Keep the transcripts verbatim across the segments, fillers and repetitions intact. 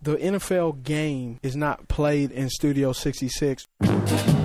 The N F L game is not played in Studio sixty-six. David,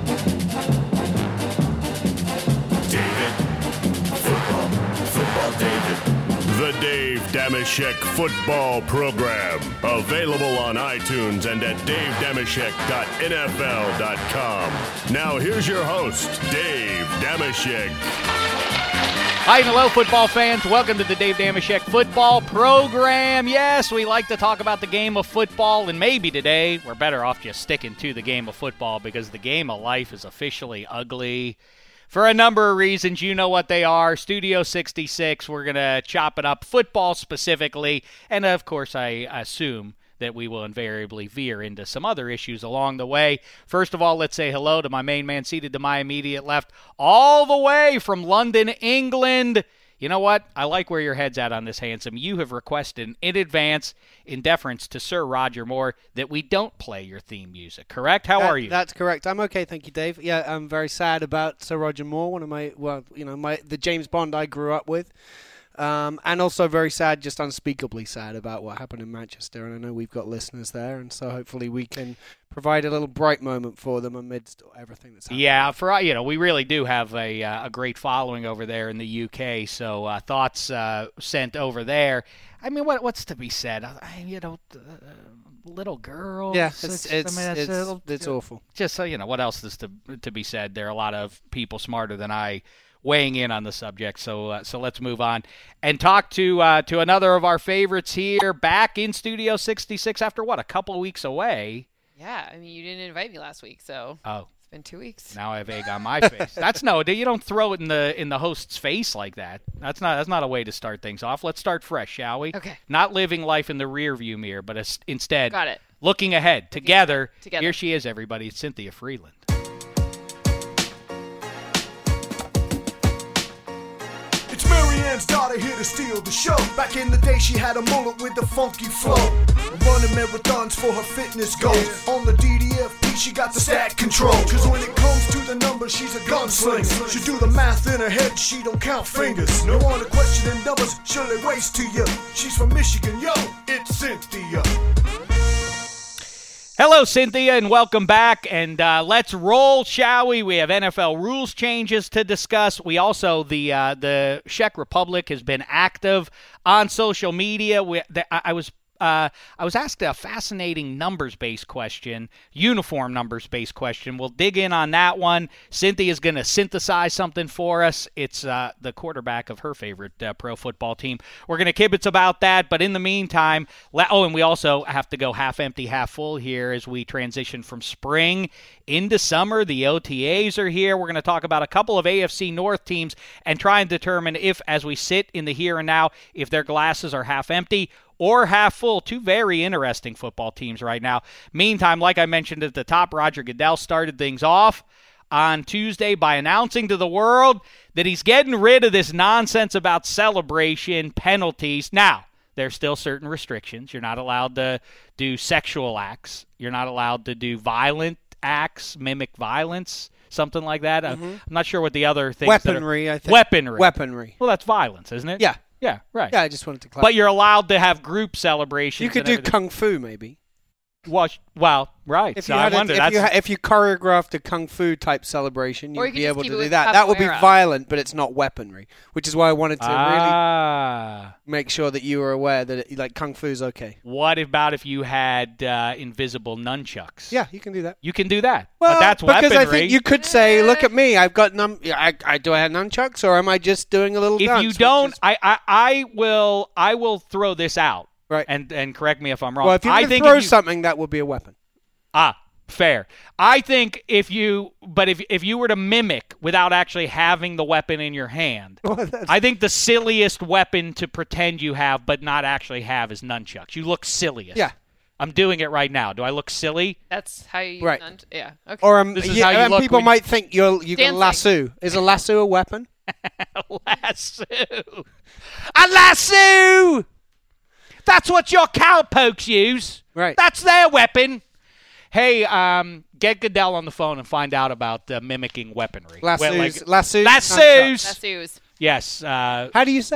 football, football David. The Dave Dameshek Football Program. Available on iTunes and at dave dameshek dot n f l dot com. Now here's your host, Dave Dameshek. Hi and hello, football fans. Welcome to the Dave Dameshek Football Program. Yes, we like to talk about the game of football, and maybe today we're better off just sticking to the game of football because the game of life is officially ugly for a number of reasons. You know what they are. Studio sixty-six, we're going to chop it up, football specifically, and of course I assume that we will invariably veer into some other issues along the way. First of all, let's say hello to my main man seated to my immediate left, all the way from London, England. You know what? I like where your head's at on this, handsome. You have requested in advance, in deference to Sir Roger Moore, that we don't play your theme music, correct? How that, are you? That's correct. I'm okay, thank you, Dave. Yeah, I'm very sad about Sir Roger Moore, one of my, well, you know, my the James Bond I grew up with. Um, and also very sad, just unspeakably sad about what happened in Manchester. And I know we've got listeners there, and so hopefully we can provide a little bright moment for them amidst everything that's happening. Yeah, for you know, we really do have a uh, a great following over there in the U K. So uh, thoughts uh, sent over there. I mean, what what's to be said? I, you know, uh, little girls. Yeah, it's it's it's, I mean, it's, little, it's awful. Just so you know, what else is to to be said? There are a lot of people smarter than I weighing in on the subject, so uh, so let's move on and talk to uh, to another of our favorites here, back in Studio sixty-six after what, a couple of weeks away. Yeah, I mean, you didn't invite me last week, so oh, it's been two weeks. Now I have egg on my face. That's no, you don't throw it in the in the host's face like that. That's not that's not a way to start things off. Let's start fresh, shall we? Okay. Not living life in the rearview mirror, but as, instead, got it. Looking ahead together. Together. Here she is, everybody. It's Cynthia Freeland. Marianne's daughter here to steal the show. Back in the day she had a mullet with a funky flow, running marathons for her fitness goals. On the D D F P she got the stat control, cause when it comes to the numbers she's a gunslinger. She do the math in her head, she don't count fingers. No one to question them numbers, she'll lay waste to you. She's from Michigan, yo, it's Cynthia. Hello, Cynthia, and welcome back. And uh, let's roll, shall we? We have N F L rules changes to discuss. We also, the uh, the Czech Republic has been active on social media. We, the, I, I was uh, I was asked a fascinating numbers-based question, uniform numbers-based question. We'll dig in on that one. Cynthia's going to synthesize something for us. It's uh, the quarterback of her favorite uh, pro football team. We're going to kibitz about that, but in the meantime, le- oh, and we also have to go half empty, half full here as we transition from spring into summer. The O T As are here. We're going to talk about a couple of A F C North teams and try and determine if, as we sit in the here and now, if their glasses are half empty or half full. Two very interesting football teams right now. Meantime, like I mentioned at the top, Roger Goodell started things off on Tuesday by announcing to the world that he's getting rid of this nonsense about celebration penalties. Now, there's still certain restrictions. You're not allowed to do sexual acts. You're not allowed to do violent acts, mimic violence, something like that. Mm-hmm. I'm not sure what the other things Weaponry, are. I think. Weaponry. Weaponry. Well, that's violence, isn't it? Yeah. Yeah, right. Yeah, I just wanted to clarify. But you're allowed to have group celebrations. You could and do everything. kung fu, maybe. Well, well right. If so you, I had wonder. a, if, that's, you ha- if you choreogrhed a kung fu type celebration, Or you'd you be could just able keep to it do with that. That would be capoeira. violent, but it's not weaponry, which is why I wanted to ah. really make sure that you were aware that it, like kung fu is okay. What about if you had uh, invisible nunchucks? Yeah, you can do that. You can do that. Well, but that's because weaponry. I think you could say, "Look at me, I've got num. I, I do I have nunchucks, or am I just doing a little?" If dance, you which don't, is- I, I I will I will throw this out. Right. And and correct me if I'm wrong. well, if you I were to think throw if you, something, that would be a weapon. Ah, fair. I think if you, but if if you were to mimic without actually having the weapon in your hand, Well, that's- I think the silliest weapon to pretend you have but not actually have is nunchucks. You look silliest. Yeah. I'm doing it right now. Do I look silly? That's how you. Right. Nunt- yeah. Okay. Or um, This is yeah, how you and look people when- might think you're you can Dancing. lasso. Is a lasso a weapon? lasso. A lasso! That's what your cowpokes use. Right. That's their weapon. Hey, um, get Goodell on the phone and find out about uh, mimicking weaponry. Lassos. Well, like- lassos. Lassos. nunchucks. Lassos. Yes. Uh, How do you say it?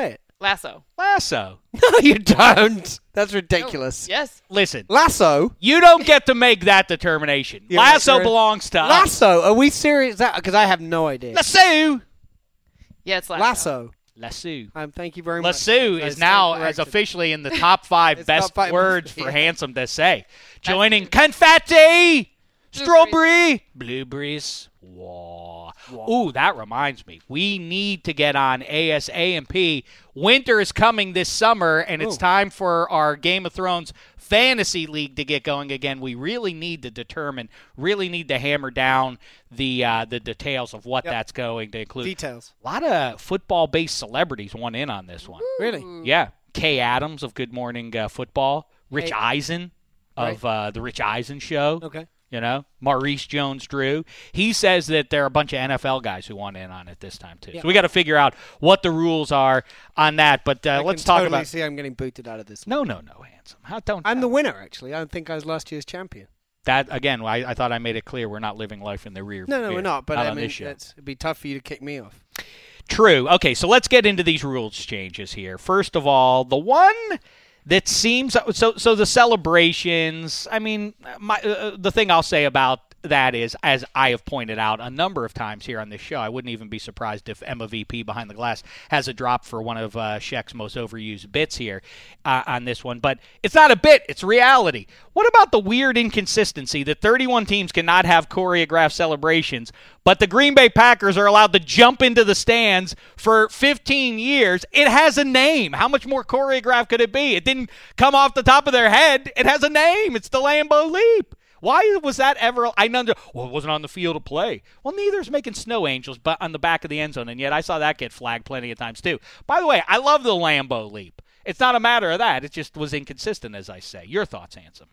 Lasso. Lasso. No, you don't. That's ridiculous. Oh, yes. Listen, Lasso? you don't get to make that determination. Yeah, Lasso right. belongs to us. Lasso? Are we serious? Because I have no idea. Lasso. Yeah, it's Lasso. Lasso. Lasso. Um, thank you very much. Lasso I is stand now as corrected. officially in the top five It's best top five words most- for yeah. handsome to say. Joining confetti, strawberry, blueberries. Whoa. Ooh, that reminds me. We need to get on A S A M P. Winter is coming this summer, and it's Ooh. time for our Game of Thrones Fantasy League to get going again. We really need to determine, really need to hammer down the uh, the details of what Yep. that's going to include. Details. A lot of football-based celebrities want in on this one. Really? Yeah. Kay Adams of Good Morning uh, Football. Rich Hey. Eisen of uh, The Rich Eisen Show. Okay. You know, Maurice Jones-Drew. He says that there are a bunch of N F L guys who want in on it this time, too. Yeah. So we got to figure out what the rules are on that. But uh, I let's can talk totally about. see I'm getting booted out of this. No, no, no, handsome. How don't I'm the winner, actually. I don't think I was last year's champion. that again? I, I thought I made it clear we're not living life in the rear. No, no, view we're not. But not I on mean, this show. it's, it'd be tough for you to kick me off. True. Okay, so let's get into these rules changes here. First of all, the one that seems so so the celebrations. I mean, my uh, the thing I'll say about that is, as I have pointed out a number of times here on this show, I wouldn't even be surprised if Emma V P Behind the Glass has a drop for one of uh, Sheck's most overused bits here uh, on this one. But it's not a bit, it's reality. What about the weird inconsistency that thirty-one teams cannot have choreographed celebrations, but the Green Bay Packers are allowed to jump into the stands for fifteen years? It has a name. How much more choreographed could it be? It didn't come off the top of their head. It has a name. It's the Lambeau Leap. Why was that ever? I know. Well, it wasn't on the field of play. Well, neither is making snow angels, but on the back of the end zone, and yet I saw that get flagged plenty of times too. By the way, I love the Lambeau Leap. It's not a matter of that. It just was inconsistent, as I say. Your thoughts, Handsome?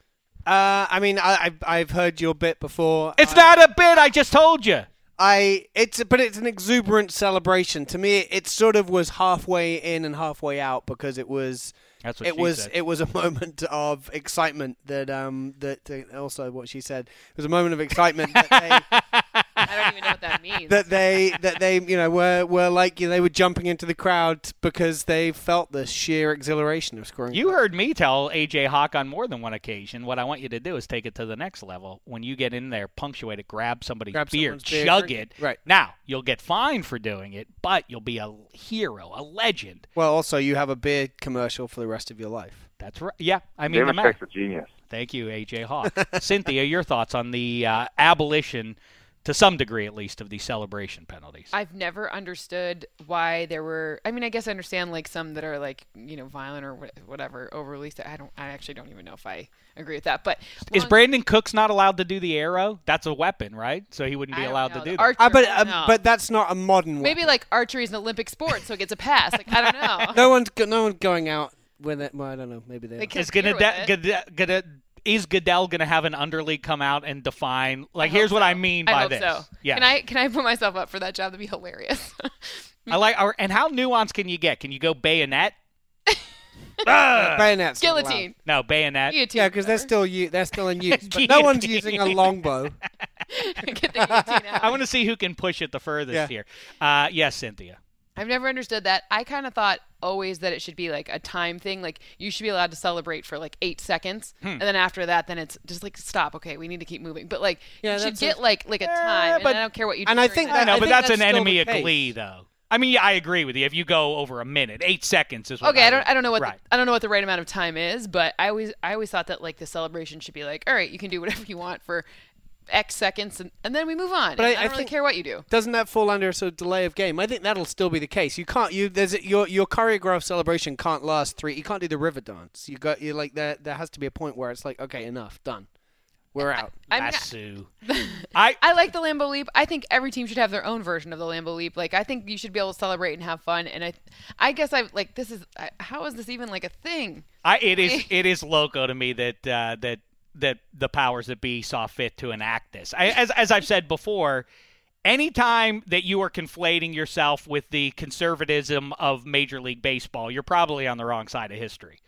Uh, I mean, I, I've, I've heard your bit before. It's I, not a bit. I just told you. I it's but it's an exuberant celebration. To me, it sort of was halfway in and halfway out because it was. That's what it she was said. it was a moment of excitement that um that uh, also what she said it was a moment of excitement that they I don't even know what that means. that they that they you know were were like you know, they were jumping into the crowd because they felt the sheer exhilaration of scoring. You heard me tell A J Hawk on more than one occasion. What I want you to do is take it to the next level. When you get in there, punctuate it, grab somebody's Grab beer, someone's beer, chug drink it. it. Right. Now, you'll get fined for doing it, but you'll be a hero, a legend. Well, also you have a beer commercial for the rest of your life. That's right. Yeah, I mean, the David ma- a genius. Thank you, A J Hawk. Cynthia, your thoughts on the uh, abolition, to some degree at least, of these celebration penalties? I've never understood why there were. I mean, I guess I understand like some that are like you know violent or wh- whatever overly. I don't. I actually don't even know if I agree with that. But Is long- Brandon Cooks not allowed to do the arrow? That's a weapon, right? So he wouldn't be I don't allowed know. to The do that. archer- Uh, but I don't uh, know. but that's not a modern Maybe one. like archery is an Olympic sport, so it gets a pass. Like I don't know. no one's go- no one's going out with it. Well, I don't know. Maybe they. They are. can- Is gonna, Interfere with it. gonna, gonna is Goodell gonna have an underleague come out and define? Like, I here's hope what so. I mean I by hope this. So. Yeah, Can I can I put myself up for that job? That'd be hilarious. I like. Or, and how nuanced can you get? Can you go bayonet? Bayonets. not allowed. Guillotine. No, bayonet. Guillotine. Yeah, because they're whatever. still u- they're still in use. But no one's Guillotine. using a longbow. Get the guillotine out. I want to see who can push it the furthest Yeah. here. Uh, yes, Cynthia. I've never understood that. I kind of thought always that it should be like a time thing. Like you should be allowed to celebrate for like eight seconds, Hmm. and then after that, then it's just like stop. Okay, we need to keep moving. But like Yeah, you should that's get a- like like a time, and but- I don't care what you. and do I during think that I that- know, I but think that's, that's an still enemy the of case. Glee, though. I mean, yeah, I agree with you. If you go over a minute, eight seconds is what Okay, I I don't would- I don't know what right. the, I don't know what the right amount of time is, but I always I always thought that like the celebration should be like, all right, you can do whatever you want for X seconds, and, and then we move on. But And I- I, I don't really think- care what you do. Doesn't that fall under a sort of delay of game? I think that'll still be the case. You can't. You there's a, your your choreographed celebration can't last three. You can't do the river dance. You got you like there. There has to be a point where it's like, okay, enough, done, we're out. I mean, Lasso. I I like the Lambeau Leap. I think every team should have their own version of the Lambeau Leap. Like I think you should be able to celebrate and have fun. And I, I guess I like this is I, how is this even like a thing? I, it is it is loco to me that uh, that that the powers that be saw fit to enact this. I, as as I've said before, anytime that you are conflating yourself with the conservatism of Major League Baseball, you're probably on the wrong side of history.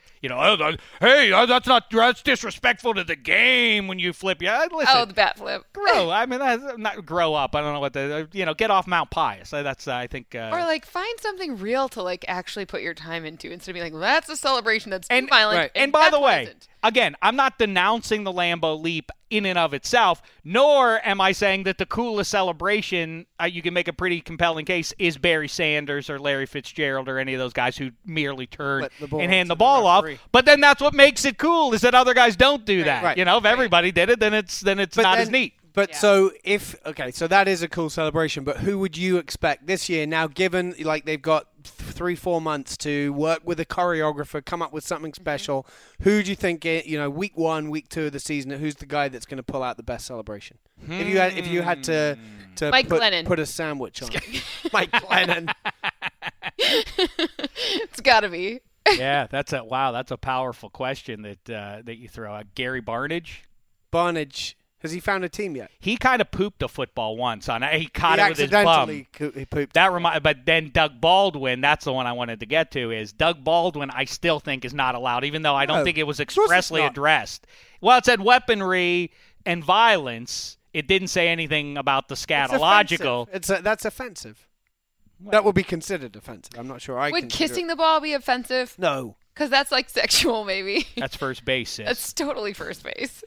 You know, oh, the- hey, uh, that's not that's disrespectful to the game when you flip. Yeah, listen. Oh, the bat flip. grow. I mean, that's not grow up. I don't know what the you know. Get off Mount Pius. That's uh, I think. Uh, Or like find something real to like actually put your time into instead of being like, well, that's a celebration that's too And- violent. right. And by the that way, wasn't. again, I'm not denouncing the Lambeau leap in and of itself, nor am I saying that the coolest celebration, uh, you can make a pretty compelling case, is Barry Sanders or Larry Fitzgerald or any of those guys who merely turn Let the ball and hand to the the ball off. referee. But then that's what makes it cool is that other guys don't do that. Right. You know, if everybody did it, then it's then it's But not then- as neat. But Yeah. so if okay, so that is a cool celebration. But who would you expect this year? Now, given like they've got th- three, four months to work with a choreographer, come up with something special. Who do you think? eh, You know, week one, week two of the season, who's the guy that's going to pull out the best celebration? If you had, if you had to, to Mike put, Glennon. put a sandwich on, it. Mike Glennon. It's got to be. Yeah, that's a wow. That's a powerful question that uh, that you throw out. Gary Barnage. Barnage. Has he found a team yet? He kind of pooped a football once on. He caught he it with his bum. accidentally co- he pooped. That remind, but then Doug Baldwin. That's the one I wanted to get to. Is Doug Baldwin? I still think is not allowed, even though I don't No, think it was of course it's expressly not. addressed. Well, it said weaponry and violence. It didn't say anything about the It's scatological. offensive. It's a, that's offensive. That would be considered offensive. I'm not sure. I Would consider kissing it. the ball be offensive? No. Because that's like sexual, maybe. That's first base. sis. That's totally first base.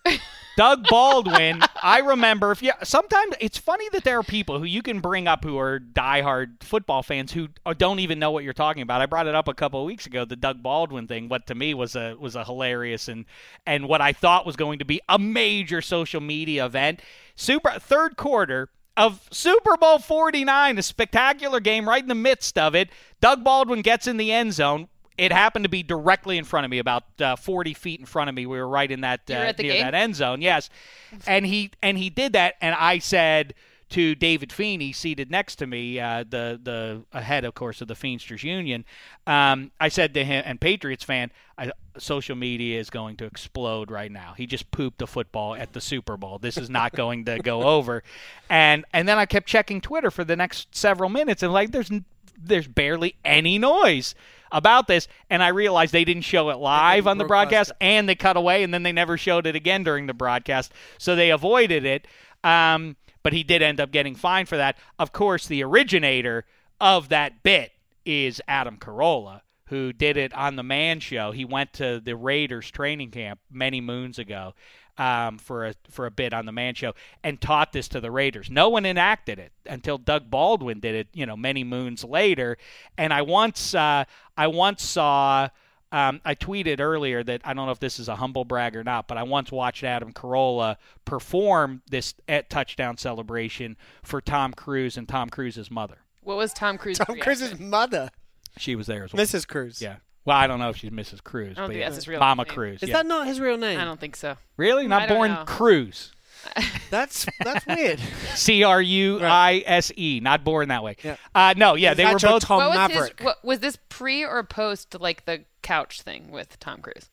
Doug Baldwin, I remember. If you sometimes it's funny that there are people who you can bring up who are diehard football fans who don't even know what you're talking about. I brought it up a couple of weeks ago, the Doug Baldwin thing. What to me was a was a hilarious and and what I thought was going to be a major social media event. Super third quarter of Super Bowl forty-nine, a spectacular game right in the midst of it. Doug Baldwin gets in the end zone. It happened to be directly in front of me, about uh, forty feet in front of me. We were right in that You were uh, at the near game? that end zone. Yes, and he and he did that, and I said to David Feeney, seated next to me, uh, the the head, of course, of the Feedsters Union. Um, I said to him, and Patriots fan, I, social media is going to explode right now. He just pooped a football at the Super Bowl. This is not going to go over. And and then I kept checking Twitter for the next several minutes, and like there's there's barely any noise about this, and I realized they didn't show it live on the broadcast, and they cut away, and then they never showed it again during the broadcast, so they avoided it. Um, but he did end up getting fined for that. Of course, the originator of that bit is Adam Carolla, who did it on the Man Show. He went to the Raiders training camp many moons ago um, for a for a bit on the Man Show and taught this to the Raiders. No one enacted it until Doug Baldwin did it, you know, many moons later. And I once uh, I once saw. Um, I tweeted earlier that I don't know if this is a humble brag or not, but I once watched Adam Carolla perform this at touchdown celebration for Tom Cruise and Tom Cruise's mother. What was Tom Cruise's Tom reaction? Cruise's mother, She was there as well. Missus Cruz. Yeah. Well, I don't know if she's Missus Cruz. I don't but think yeah. that's his real Mama name. Cruz. Is yeah. that not his real name? I don't think so. Really? Not I don't born know. Cruz. That's that's weird. C R U I S E. Not born that way. Yeah. Uh, no, yeah, they were Nacho both. Tom what was Maverick. his? What, was this pre or post like the couch thing with Tom Cruise?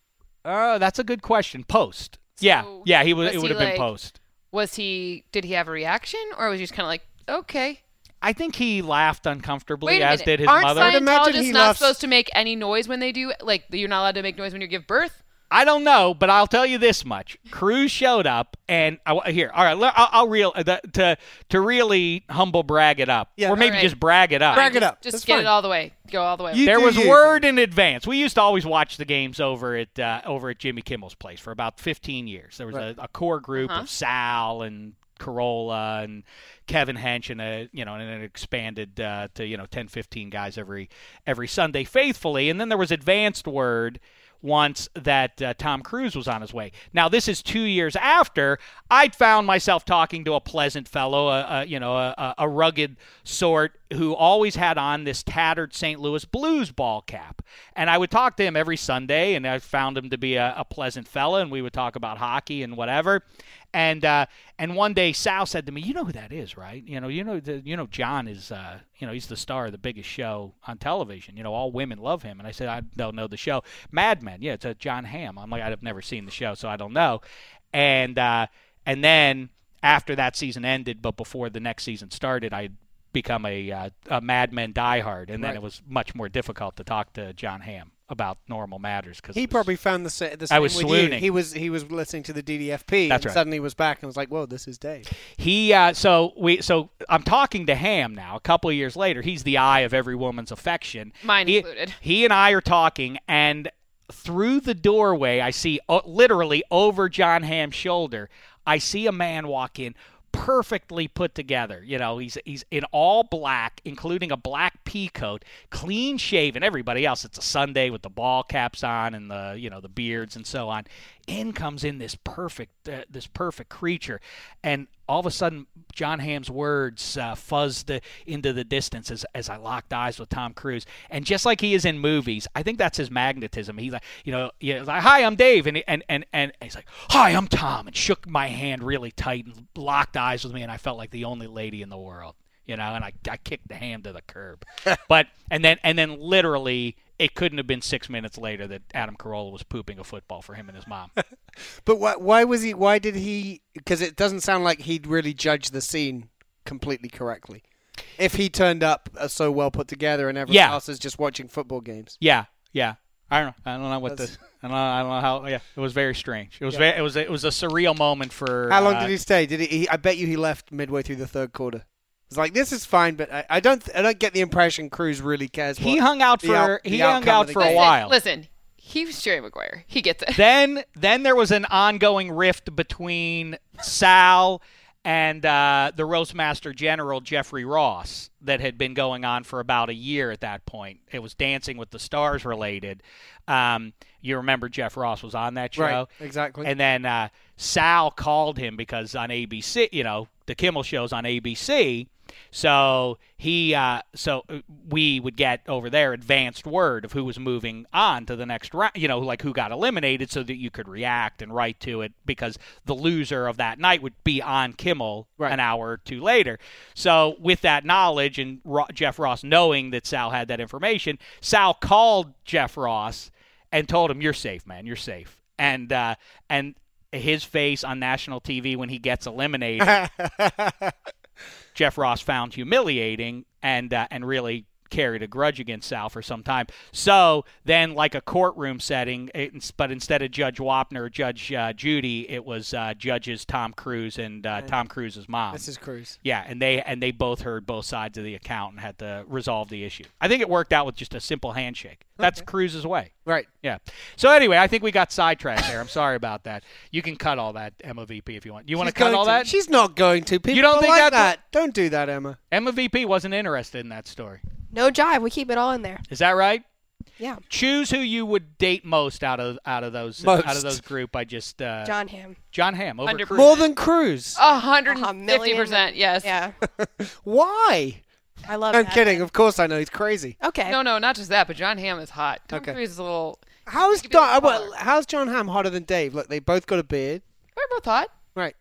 Oh, that's a good question. Post. Yeah, So, yeah, he was. was It would he have been like- post. Was he? Did he have a reaction, or was he just kind of like, okay? I think he laughed uncomfortably, Wait a as minute. did his Aren't mother. imagine Scientologists he not laughs- supposed to make any noise when they do? Like you're not allowed to make noise when you give birth. I don't know, but I'll tell you this much: Cruz showed up, and I, here, all right, I'll, I'll real uh, the, to to really humble brag it up, Yeah. or maybe All right. just brag it up. Brag it just, up. Just That's get fine. it all the way. Go all the way. You- There do was you. word in advance. We used to always watch the games over at uh, over at Jimmy Kimmel's place for about fifteen years. There was Right. a, a core group Uh-huh. of Sal and Carolla and Kevin Hench and a you know and it expanded uh, to you know ten, fifteen guys every every Sunday faithfully. And then there was advanced word once that uh, Tom Cruise was on his way. Now this is two years after I'd found myself talking to a pleasant fellow, a, a you know a, a rugged sort who always had on this tattered Saint Louis Blues ball cap, and I would talk to him every Sunday, and I found him to be a, a pleasant fella, and we would talk about hockey and whatever. And uh, and one day Sal said to me, "You know who that is, right? You know, you know, the, you know, John is, uh, you know, he's the star of the biggest show on television. You know, all women love him." And I said, "I don't know the show, Mad Men. Yeah, it's a John Hamm." I'm like, "I've never seen the show, so I don't know." And uh, and then after that season ended, but before the next season started, I become a, uh, a Mad Men diehard, and then Right. it was much more difficult to talk to John Hamm. about normal matters because He probably found the, sa- the same I was with swooning. you. He was he was listening to the D D F P That's and right. suddenly was back and was like, "Whoa, this is Dave." He uh, so we so I'm talking to Ham now. A couple of years later, he's the eye of every woman's affection. Mine he, included. He and I are talking, and through the doorway, I see uh, literally over John Ham's shoulder, I see a man walk in, perfectly put together. You know, he's he's in all black, including a black pea coat, clean shaven. Everybody else, it's a Sunday with the ball caps on and the you know the beards and so on. In comes in this perfect uh, this perfect creature, and all of a sudden, John Ham's words uh, fuzzed uh, into the distance as, as I locked eyes with Tom Cruise. And just like he is in movies, I think that's his magnetism. He's like, you know, he's like, "Hi, I'm Dave," and and and and he's like, "Hi, I'm Tom," and shook my hand really tight and locked eyes with me, and I felt like the only lady in the world, you know. And I I kicked the Ham to the curb, but and then and then literally. It couldn't have been six minutes later that Adam Carolla was pooping a football for him and his mom. But why, why was he? Why did he? Because it doesn't sound like he'd really judged the scene completely correctly. If he turned up uh, so well put together and everyone Yeah. else is just watching football games. Yeah, yeah. I don't know. I don't know what the. That's- I don't know. I don't know how. Yeah, it was very strange. It was. Very, it was. It was a surreal moment for. How long uh, did he stay? Did he, he? I bet you he left midway through the third quarter. It's like, this is fine, but I, I don't. I don't get the impression Cruz really cares. He what hung out the for. out- he the hung outcome out of the for a game. while. Listen, he was Jerry Maguire. He gets it. Then, then there was an ongoing rift between Sal and uh, the Roastmaster General Jeffrey Ross that had been going on for about a year at that point. It was Dancing with the Stars related. Um, you remember Jeff Ross was on that show, Right, exactly. And then uh, Sal called him because on A B C, you know, the Kimmel show's on A B C. So he, uh, so we would get over there advanced word of who was moving on to the next round. You know, like who got eliminated, so that you could react and write to it because the loser of that night would be on Kimmel Right. an hour or two later. So with that knowledge and Ro- Jeff Ross knowing that Sal had that information, Sal called Jeff Ross and told him, "You're safe, man. You're safe." And uh, and his face on national T V when he gets eliminated. Jeff Ross found humiliating and uh, and really carried a grudge against Sal for some time. So then, like a courtroom setting, it, but instead of Judge Wapner or Judge uh, Judy, it was uh, judges Tom Cruise and uh, Tom Cruise's mom. This is Cruz. Yeah, and they and they both heard both sides of the account and had to resolve the issue. I think it worked out with just a simple handshake. That's Cruise's way. Right. Yeah. So anyway, I think we got sidetracked there. I'm sorry about that. You can cut all that, Emma V P, if you want. You want to She's cut going all that? She's not going to. People You don't are think like that- that? Don't do that, Emma. Emma V P wasn't interested in that story. No jive. We keep it all in there. Is that right? Yeah. Choose who you would date most out of out of those Most. out of those group. I just uh, John Hamm. John Hamm over Hundred Cruise. More than Cruz. A hundred A and fifty percent, million. yes. Yeah. Why? I love I'm that. kidding. Of course I know. He's crazy. Okay. No, no, not just that, but John Hamm is hot. Tom Okay. Cruise is a little. How's He could be a Don, little well, taller. how's John Hamm hotter than Dave? Look, they both got a beard. We're both hot. Right.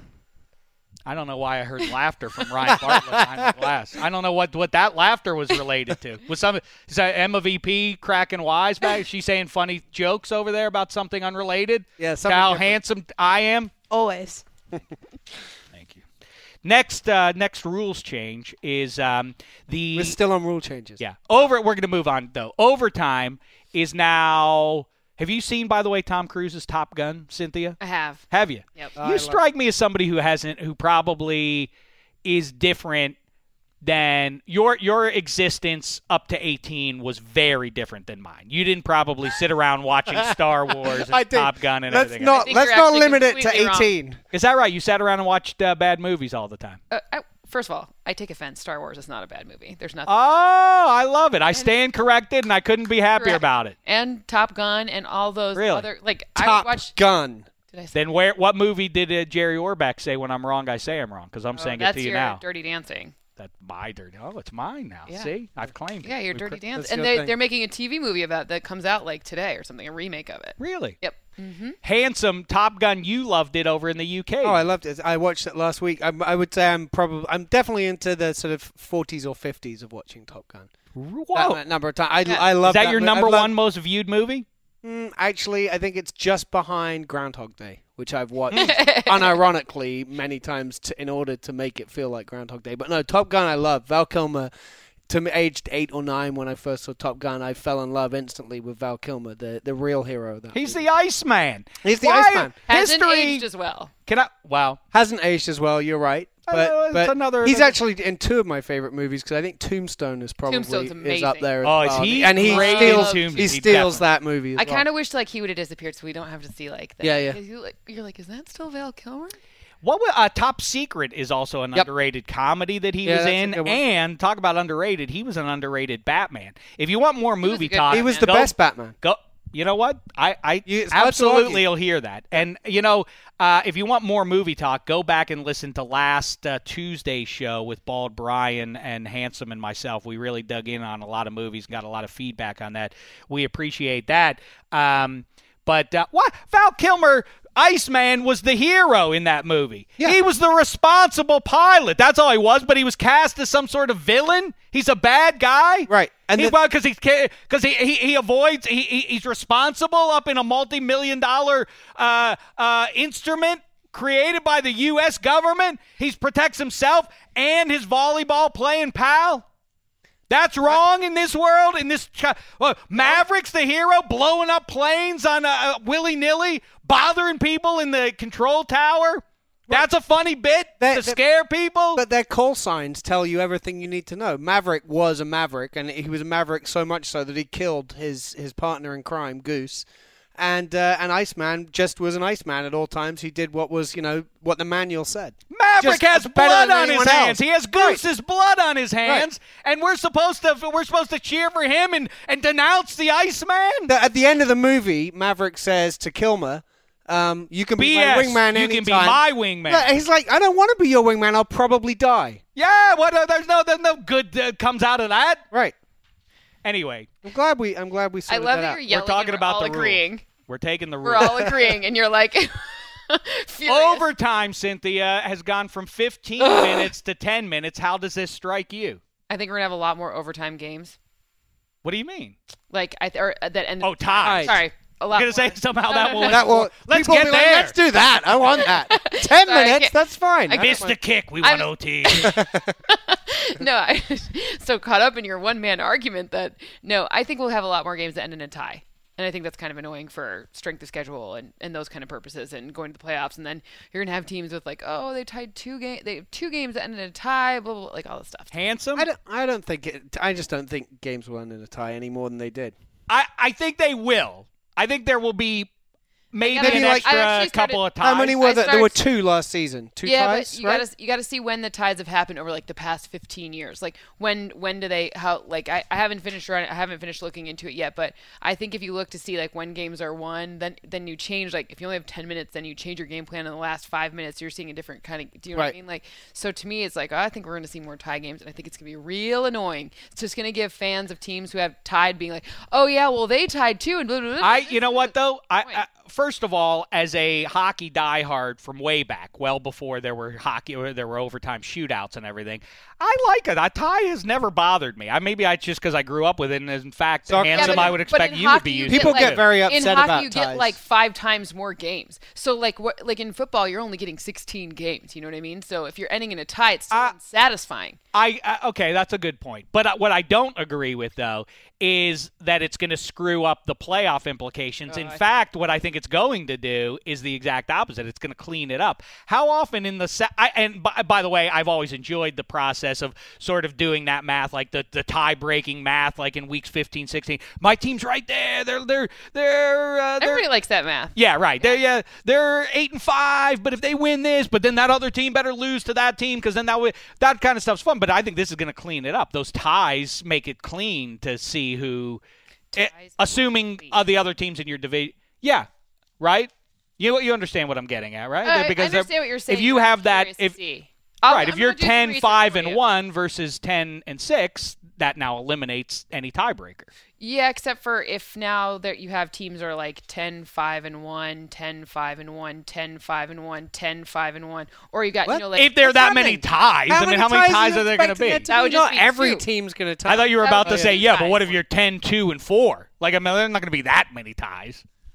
I don't know why I heard laughter from Ryan Bartlett behind the glass. I don't know what, what that laughter was related to. Was some is that Emma V P cracking wise back? Is she saying funny jokes over there about something unrelated? Yeah, To something how different. handsome I am. Always. Thank you. Next, uh, next rules change is um, the We're still on rule changes. yeah over. We're going to move on though. Overtime is now. Have you seen, by the way, Tom Cruise's Top Gun, Cynthia? I have. Have you? Yep. I You love strike me as somebody who hasn't, who probably is different than your your existence up to eighteen was very different than mine. You didn't probably sit around watching Star Wars and I did. Top Gun and Let's everything. not think let's you're not actually limit it to completely wrong. eighteen. Is that right? You sat around and watched uh, bad movies all the time. Uh, I, first of all, I take offense. Star Wars is not a bad movie. There's nothing. Oh, I love it. I stand corrected, and I couldn't be happier Correct. about it. And Top Gun and all those Really? other like I Top would watch. Gun. Did I say Then where? What movie did uh, Jerry Orbach say? When I'm wrong, I say I'm wrong because I'm oh, saying it that's to you your now. Dirty Dancing? That's my dirty. Oh, it's mine now. Yeah. See, I've claimed Yeah, it. your We Dirty cr- Dancing. that's And your they thing. they're making a T V movie about that comes out like today or something, a remake of it. Really? Yep. Mm-hmm. Handsome Top Gun. You loved it over in the U K. Oh, I loved it. I watched it last week. I'm, I would say I'm probably I'm definitely into the sort of forties or fifties of watching Top Gun. Whoa. That, that number of times. I, Yeah. I love Is that your mo- number I've loved- one most viewed movie? Mm, actually, I think it's just behind Groundhog Day, which I've watched unironically many times to, in order to make it feel like Groundhog Day. But no, Top Gun I love. Val Kilmer to me, aged eight or nine when I first saw Top Gun, I fell in love instantly with Val Kilmer, the the real hero. Of that He's movie. the Iceman. He's the Why- Iceman. Hasn't History. aged as well. Can I? Wow. Hasn't aged as well. You're right. But, Uh, it's but another- he's actually in two of my favorite movies because I think Tombstone is probably Tombstone's is amazing. up there. As Oh, is well. he And he great in steals Tombstone? he He's steals definitely- that movie. As I well. kind of wish like he would have disappeared so we don't have to see like that. Yeah, yeah. Because you, like, you're like, is that still Val Kilmer? What wa- uh, Top Secret is also an Yep. underrated comedy that he Yeah, was that's a in, good one. and talk about underrated. He was an underrated Batman. If you want more was a movie good talk, He was the go- best Batman. Go. You know what? I, I You- it's hard to absolutely argue. will hear that. And you know, uh, if you want more movie talk, go back and listen to last uh, Tuesday's show with Bald Brian and Handsome and myself. We really dug in on a lot of movies, got a lot of feedback on that. We appreciate that. Um, but uh, what Val Kilmer, Iceman, was the hero in that movie. Yeah. He was the responsible pilot. That's all he was. But he was cast as some sort of villain. He's a bad guy, Right. And he, the- well, because he because he, he he avoids he, he he's responsible up in a multi-million dollar uh, uh, instrument created by the U S government. He protects himself and his volleyball playing pal. That's wrong in this world. In this ch- uh, Maverick's the hero, blowing up planes on uh, uh, willy nilly, bothering people in the control tower. That's a funny bit That- to that- scare people. But their call signs tell you everything you need to know. Maverick was a Maverick, and he was a Maverick so much so that he killed his, his partner in crime, Goose. And uh, and Iceman just was an Iceman at all times. He did what was, you know, what the manual said. Maverick Just has better blood than on his anyone hands. else. He has Goose's blood on his hands, and we're supposed to we're supposed to cheer for him and, and denounce the Iceman. The- at the end of the movie, Maverick says to Kilmer, um, "You can be B S. my wingman You anytime." can be my wingman. Yeah, he's like, "I don't want to be your wingman. I'll probably die." Yeah, what? Uh, there's no there's no good uh, comes out of that. Right. Anyway, I'm glad we. I'm glad we. I Sorted love that that out. you're yelling. we're talking and about all the rules. agreeing. We're taking the We're rules. all agreeing, and you're like, furious. Overtime, Cynthia, has gone from fifteen minutes to ten minutes. How does this strike you? I think we're gonna have a lot more overtime games. What do you mean? Like I th- or uh, that end. Oh, ties. Sorry, a lot. I'm gonna say more. somehow that will. That will. Let's people get will be like, there. Let's do that. I want that. Ten Sorry, I minutes. can't- That's fine. I I don't Missed mind. the kick. We I'm- want O T. No, I so caught up in your one man argument that no, I think we'll have a lot more games that end in a tie. And I think that's kind of annoying for strength of schedule and, and those kind of purposes and going to the playoffs. And then you're gonna have teams with like, oh, they tied two game, they have two games that ended in a tie, blah blah, blah like all this stuff. Handsome. I don't. I don't think. It, I just don't think games will end in a tie any more than they did. I, I think they will. I think there will be maybe Maybe an like- I extra actually started- couple of ties. How many were I there? There were started- two last season. Two yeah, ties, but you right? gotta you gotta see when the ties have happened over like the past fifteen years. Like when when do they how like I, I haven't finished run- I haven't finished looking into it yet, but I think if you look to see like when games are won, then then you change like if you only have ten minutes, then you change your game plan in the last five minutes. You're seeing a different kind of. Do you know what I Right. mean? Like so to me, it's like oh, I think we're gonna see more tie games, and I think it's gonna be real annoying. It's just gonna give fans of teams who have tied being like, oh yeah, well they tied too, and blah, blah, blah. I, you know what though? I, Wait. I first of all, as a hockey diehard from way back, well before there were hockey, or there were overtime shootouts and everything, I like it. A tie has never bothered me. I maybe I just because I grew up with it, and in fact, So- Handsome, Yeah, but- I would but expect in you would hockey be you using. People it, get too. very in upset hockey, about you ties. get like five times more games. So like what like in football, you're only getting sixteen games. You know what I mean? So if you're ending in a tie, it's still Uh, satisfying. I uh, okay, that's a good point. But uh, what I don't agree with though is that it's going to screw up the playoff implications. In I- fact, what I think it's going to do is the exact opposite. It's going to clean it up. How often in the se- I, and by, by the way, I've always enjoyed the process of sort of doing that math, like the, the tie-breaking math, like in weeks fifteen, sixteen. My team's right there. They're they're they're uh, they're Everybody likes that math. yeah, right. They're yeah, they're eight and five, but if they win this, but then that other team better lose to that team because then that would that kind of stuff's fun. But I think this is going to clean it up. Those ties make it clean to see who, eh, Ties assuming clean. uh, the other teams in your division. Yeah, right. You you understand what I'm getting at, right? Uh, I because they're- understand what you're saying. If you but I'm have that, curious to if see. I'll- right, I'm if you're gonna do some ten, research five, for and you. one versus ten and six, that now eliminates any tiebreaker. Yeah, except for if now that you have teams are like ten, five, and one, ten, five, and one, ten, five, and one, ten, five, and one, or you got What? you know like If there are what's that many happening? ties, I mean, how many ties are there going to be? expecting it That would just Not be every two. team's going to tie. I thought you were That about would to be say, two yeah, but ties. what if you're ten, two, and four? Like, I mean, there's not going to be that many ties.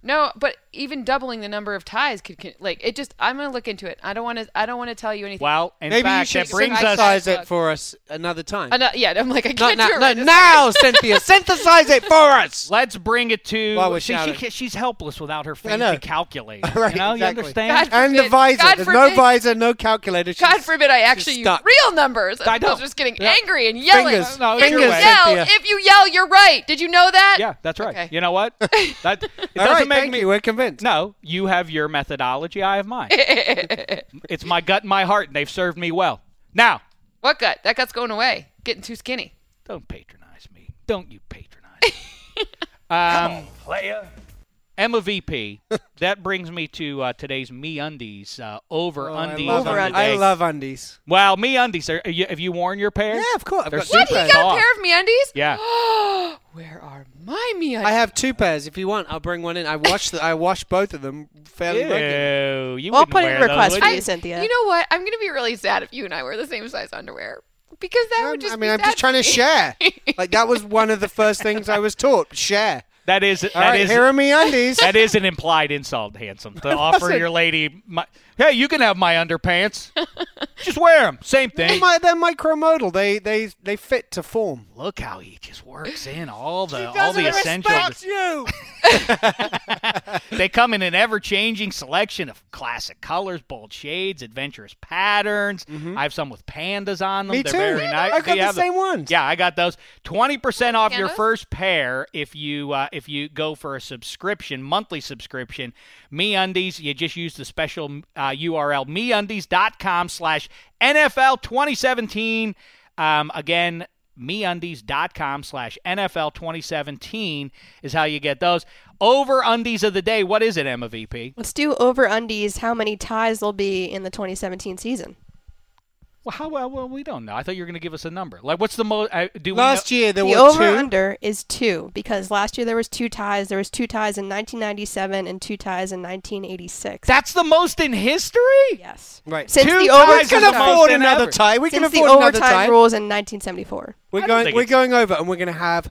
No, but even doubling the number of ties could, could like it. Just I'm gonna look into it. I don't want to. I don't want to tell you anything. Well, in Maybe fact, you that should brings us. synthesize it for us another time. Uh, no, yeah, I'm like I No, can't no, do it no, right this now, Cynthia, synthesize it for us. Let's bring it to. While we're see, she, shouting. ca- she's helpless without her I know. fancy calculator. Right, you know, you exactly. understand? God And the forbid- visor. God There's no forbid- visor, no calculator. God She's- forbid I actually use stuck. real numbers. I I know. was just getting Yeah. angry and yelling. Fingers. No, if fingers, you yell, Cynthia. if you yell, you're right. Did you know that? Yeah, that's right. Okay. You know what? That it All doesn't right, make thank me. you. We're convinced. No, you have your methodology. I have mine. It's my gut and my heart, and they've served me well. Now, What gut? That gut's going away. Getting too skinny. don't patronize me. Don't you patronize me. um, Player. Emma V P. That brings me to uh, today's Me Undies uh, over Oh, I undies. love of Over the undies. I day. love undies. Well, Me Undies. Are, are you, have you worn your pair? Yeah, of course. I've They're got super What? He two pairs. got soft. a pair of MeUndies? Yeah. Where are my MeUndies? I have two pairs. If you want, I'll bring one in. I wash the, I wash both of them fairly regularly. Ew, you Well, I'll wouldn't put in wear a request those, for would you, you? Cynthia. You know what? I'm going to be really sad if you and I wear the same size underwear. Because that Um, would just I mean, be I'm sad just trying for to me. share. Like that was one of the first things I was taught. Share. That is that All right, is- here are me undies. that is an implied insult, handsome. To offer wasn't. your lady, my, hey, you can have my underpants. Just wear them. Same They're, thing. mi- they're micromodal. They they they fit to form. Look how he just works in all the all the essentials. you. They come in an ever-changing selection of classic colors, bold shades, adventurous patterns. I have some with pandas on them. Me They're too. very nice. I Do got you the have same ones. Yeah, I got those. Twenty percent off your Pandas? first pair if you uh, if you go for a subscription, monthly subscription. MeUndies. You just use the special uh, U R L MeUndies.com slash NFL 2017. Um, again. MeUndies.com slash NFL 2017 is how you get those. Over undies of the day. What is it, Emma V P? Let's do over undies. How many ties there'll be in the twenty seventeen season? Well, how well? Well, we don't know. I thought you were going to give us a number. Like, what's the most? Uh, do we Last know? year there The were over two. under is two because last year there was two ties. There was two ties in nineteen ninety-seven and two ties in nineteen eighty-six. That's the most in history. Yes. Right. Since Two the ties over is We the can most afford in another ever. tie. We can since the afford another overtime tie. rules in nineteen seventy-four. We're I don't going. think We're it's- going over, and we're going to have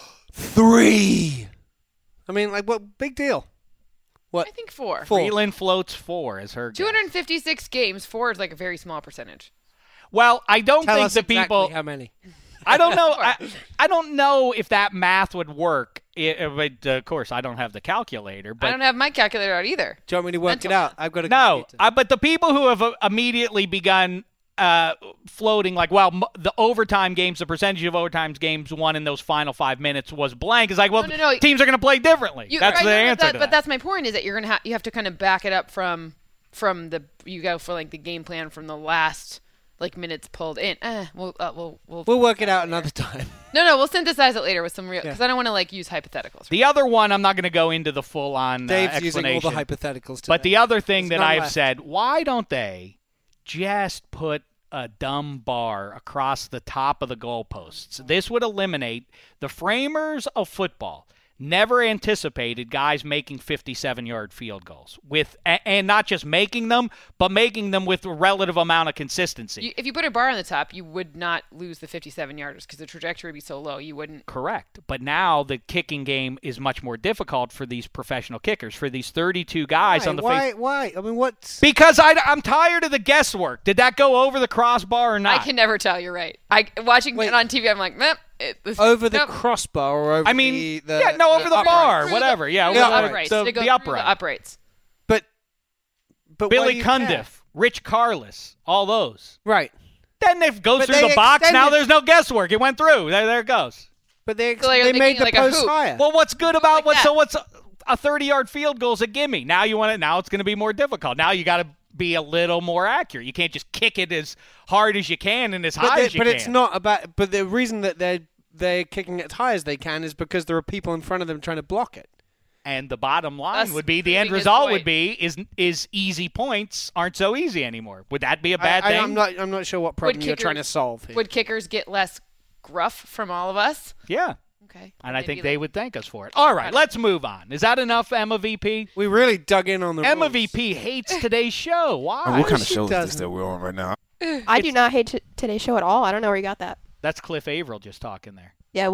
three. I mean, like, what? Big deal. What? I think four. Four. Freeland floats four as her. guess. two hundred fifty-six games. Four is like a very small percentage. Well, I don't Tell think us the exactly people. how many. I don't know. I, I don't know if that math would work. It, uh, but, uh, of course, I don't have the calculator. But I don't have my calculator out either. Do you want me to work Mental it out? math. I've got a no. computer. Uh, but the people who have uh, immediately begun uh, floating, like, well, m- the overtime games, the percentage of overtime games won in those final five minutes was blank. It's like, well, No, no, no. teams are going to play differently. You- That's right, the no, no, answer that- to But that. that's my point. Is that you're gonna ha- you have to kind of back it up from from the you go for like the game plan from the last like minutes pulled in. Eh, we'll uh, we'll we'll. We'll work it out another time. no, no, we'll synthesize it later with some real Yeah. because I don't want to like use hypotheticals. The other one, I'm not going to go into the full-on uh, Dave's using all the explanation. hypotheticals today. But the other thing There's that none I've left. said, why don't they just put a dumb bar across the top of the goalposts? This would eliminate the framers of football. Never anticipated guys making fifty-seven-yard field goals with, a- and not just making them, but making them with a relative amount of consistency. You, if you put a bar on the top, you would not lose the fifty-seven yarders because the trajectory would be so low. You wouldn't. Correct. But now the kicking game is much more difficult for these professional kickers, for these thirty-two guys why? on the why? face. Why? I mean, what's? Because I, I'm tired of the guesswork. Did that go over the crossbar or not? I can never tell. You're right. I watching Wait. it on T V. I'm like, meh. It, this, Over the nope. crossbar or over I mean, the, the yeah, no, over the, uprights? bar, Through the- whatever. Yeah, through over the the, uprights. so They go the through upright. The uprights. But but why do Billy you care? Cundiff, Rich Carless, all those. Right. Then it goes But through they the box. Now extended- there's no guesswork. It went through. There, there it goes. But they So they're they making made it the like a post hoop. higher. Well, what's good about Like what? that. So what's a, a thirty-yard field goal's a gimme? Now you want it. Now it's going to be more difficult. Now you got to be a little more accurate. You can't just kick it as hard as you can and as but high they- as you but can. it's not about. But the reason that they're they're kicking it as high as they can is because there are people in front of them trying to block it. And the bottom line Us would be the end proving his result point. would be is is easy points aren't so easy anymore. Would that be a bad I, thing? I, I'm not. I'm not sure what problem Would you're kickers- trying to solve here. Would kickers get less gruff from all of us? Yeah. Okay. And I Maybe think like- they would thank us for it. All right, let's move on. Is that enough, Emma V P? we really dug in on the Emma rules. V P hates today's show. Why? What kind of she show is this doesn't. that we're on right now? I do not hate t- today's show at all. I don't know where you got that. That's Cliff Averill just talking there. Yeah, it was.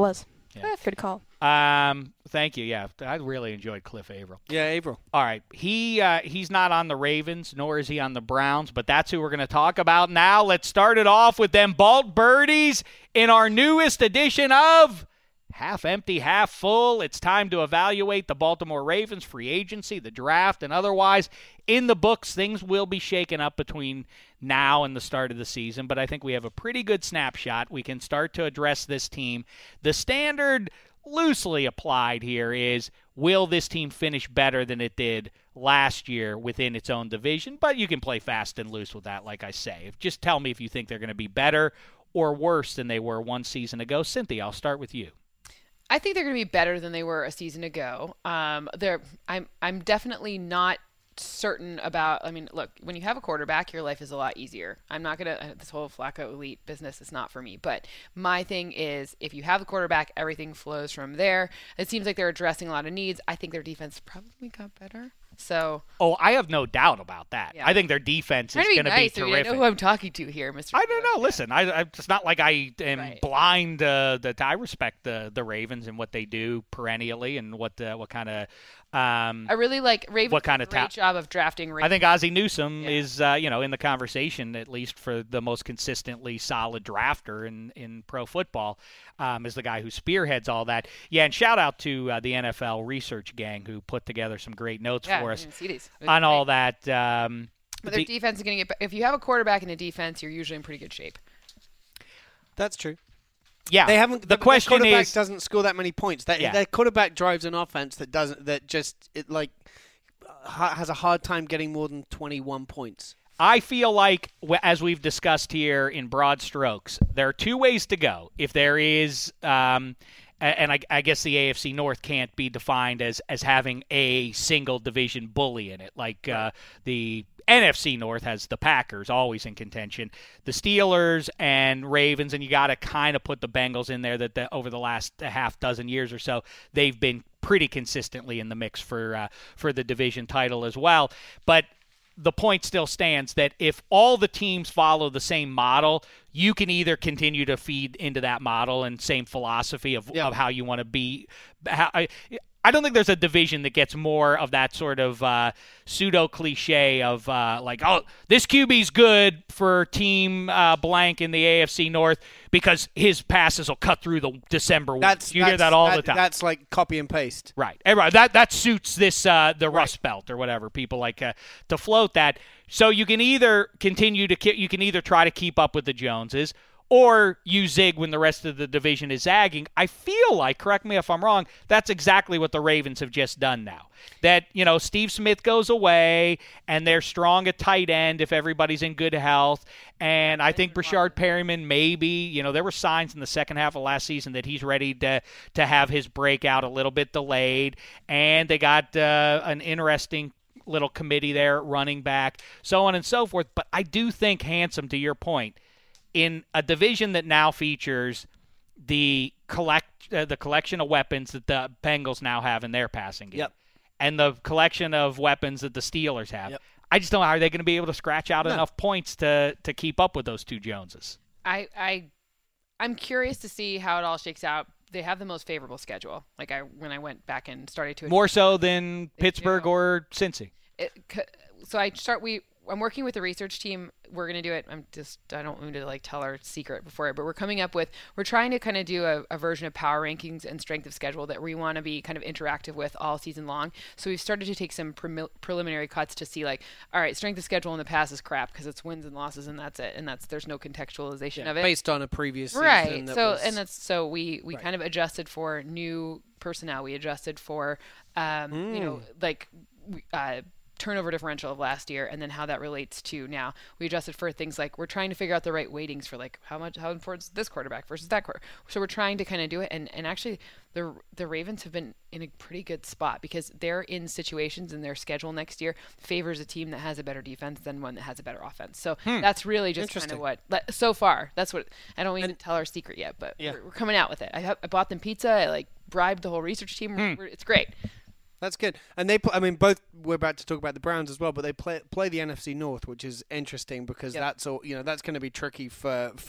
Yeah. Good call. Um, thank you. Yeah, I really enjoyed Cliff Averill. Yeah, Averill. All right, he uh, he's not on the Ravens, nor is he on the Browns, but that's who we're going to talk about now. Let's start it off with them Balt Birdies in our newest edition of Half Empty, Half Full. It's time to evaluate the Baltimore Ravens free agency, the draft, and otherwise. In the books, things will be shaken up between now and the start of the season, but I think we have a pretty good snapshot. We can start to address this team. The standard loosely applied here is, will this team finish better than it did last year within its own division? But you can play fast and loose with that, like I say. If, just tell me if you think they're going to be better or worse than they were one season ago. Cynthia, I'll start with you. I think they're going to be better than they were a season ago. Um, they're, I'm, I'm definitely not certain about, I mean, look, when you have a quarterback, your life is a lot easier. I'm not going to, this whole Flacco elite business is not for me. But my thing is, if you have the quarterback, everything flows from there. It seems like they're addressing a lot of needs. I think their defense probably got better. So, oh, I have no doubt about that. Yeah. I think their defense is going to nice. be I mean, terrific. I know who I'm talking to here, Mister I don't know. Listen, I, I, it's not like I am Right. blind. Uh, that I respect the the Ravens and what they do perennially, and what uh, what kind of. Um, I really like Ravens. What kind did of a great ta- job of drafting Ravens. I think Ozzie Newsome Yeah. is, uh, you know, in the conversation, at least for the most consistently solid drafter in, in pro football, um, is the guy who spearheads all that. Yeah, and shout out to uh, the N F L research gang who put together some great notes yeah, for I us didn't see these. It was on great. all that. Um, But their the- defense is going to get. If you have a quarterback and a defense, you're usually in pretty good shape. That's true. yeah, They haven't. The their question quarterback is, doesn't score that many points. Their, Yeah. their quarterback drives an offense that doesn't. That just it like ha- has a hard time getting more than twenty-one points. I feel like, w- as we've discussed here in broad strokes, there are two ways to go. If there is, um, a- and I, I guess the A F C North can't be defined as, as having a single division bully in it. Like uh, the N F C North has the Packers always in contention, the Steelers and Ravens, and you got to kind of put the Bengals in there that the, over the last half dozen years or so, they've been pretty consistently in the mix for uh, for the division title as well. But the point still stands that if all the teams follow the same model, you can either continue to feed into that model and same philosophy of, Yeah. of how you want to be. How, I, I don't think there's a division that gets more of that sort of uh, pseudo cliche of uh, like, oh, this Q B's good for team uh, blank in the A F C North because his passes will cut through the December week. That's You that's, hear that all that- the time. That's like copy and paste. Right. Everybody, that that suits this uh, the Rust Belt or whatever. People like uh, to float that. So you can either continue to ki- you can either try to keep up with the Joneses, or you zig when the rest of the division is zagging. I feel like, correct me if I'm wrong, that's exactly what the Ravens have just done now. That, you know, Steve Smith goes away, and they're strong at tight end if everybody's in good health. And I think Brashard Perryman maybe, you know, there were signs in the second half of last season that he's ready to to have his breakout a little bit delayed. And they got uh, an interesting little committee there at running back, so on and so forth. But I do think, Handsome, to your point, in a division that now features the collect uh, the collection of weapons that the Bengals now have in their passing game, Yep. and the collection of weapons that the Steelers have, Yep. I just don't know, are they going to be able to scratch out No. enough points to to keep up with those two Joneses? I, I, I'm curious to see how it all shakes out. They have the most favorable schedule. Like I, when I went back and started to More so than Pittsburgh or Cincy. It, c- so I start. We I'm working with the research team. We're gonna do it. I'm just I don't want to like tell our secret before it, but we're coming up with. We're trying to kind of do a, a version of power rankings and strength of schedule that we want to be kind of interactive with all season long. So we've started to take some pre- preliminary cuts to see like, all right, strength of schedule in the past is crap because it's wins and losses and that's it, and that's there's no contextualization of it. Based on a previous season. Right. that So was- and that's so we we Right. kind of adjusted for new personnel. We adjusted for um Hmm. you know like uh turnover differential of last year and then how that relates to now. We adjusted for things like we're trying to figure out the right weightings for like how much how important is this quarterback versus that quarter. So we're trying to kind of do it and and actually the the Ravens have been in a pretty good spot because they're in situations in their schedule next year favors a team that has a better defense than one that has a better offense. So that's really just kind of Interesting. what like, so far that's what I don't even tell our secret yet, but Yeah. we're, we're coming out with it. I, ha- I bought them pizza. I like bribed the whole research team. We're- It's great. That's good. And they, pl- I mean, both we're about to talk about the Browns as well, but they play play the N F C North, which is interesting because Yep. that's all. You know, that's going to be tricky for for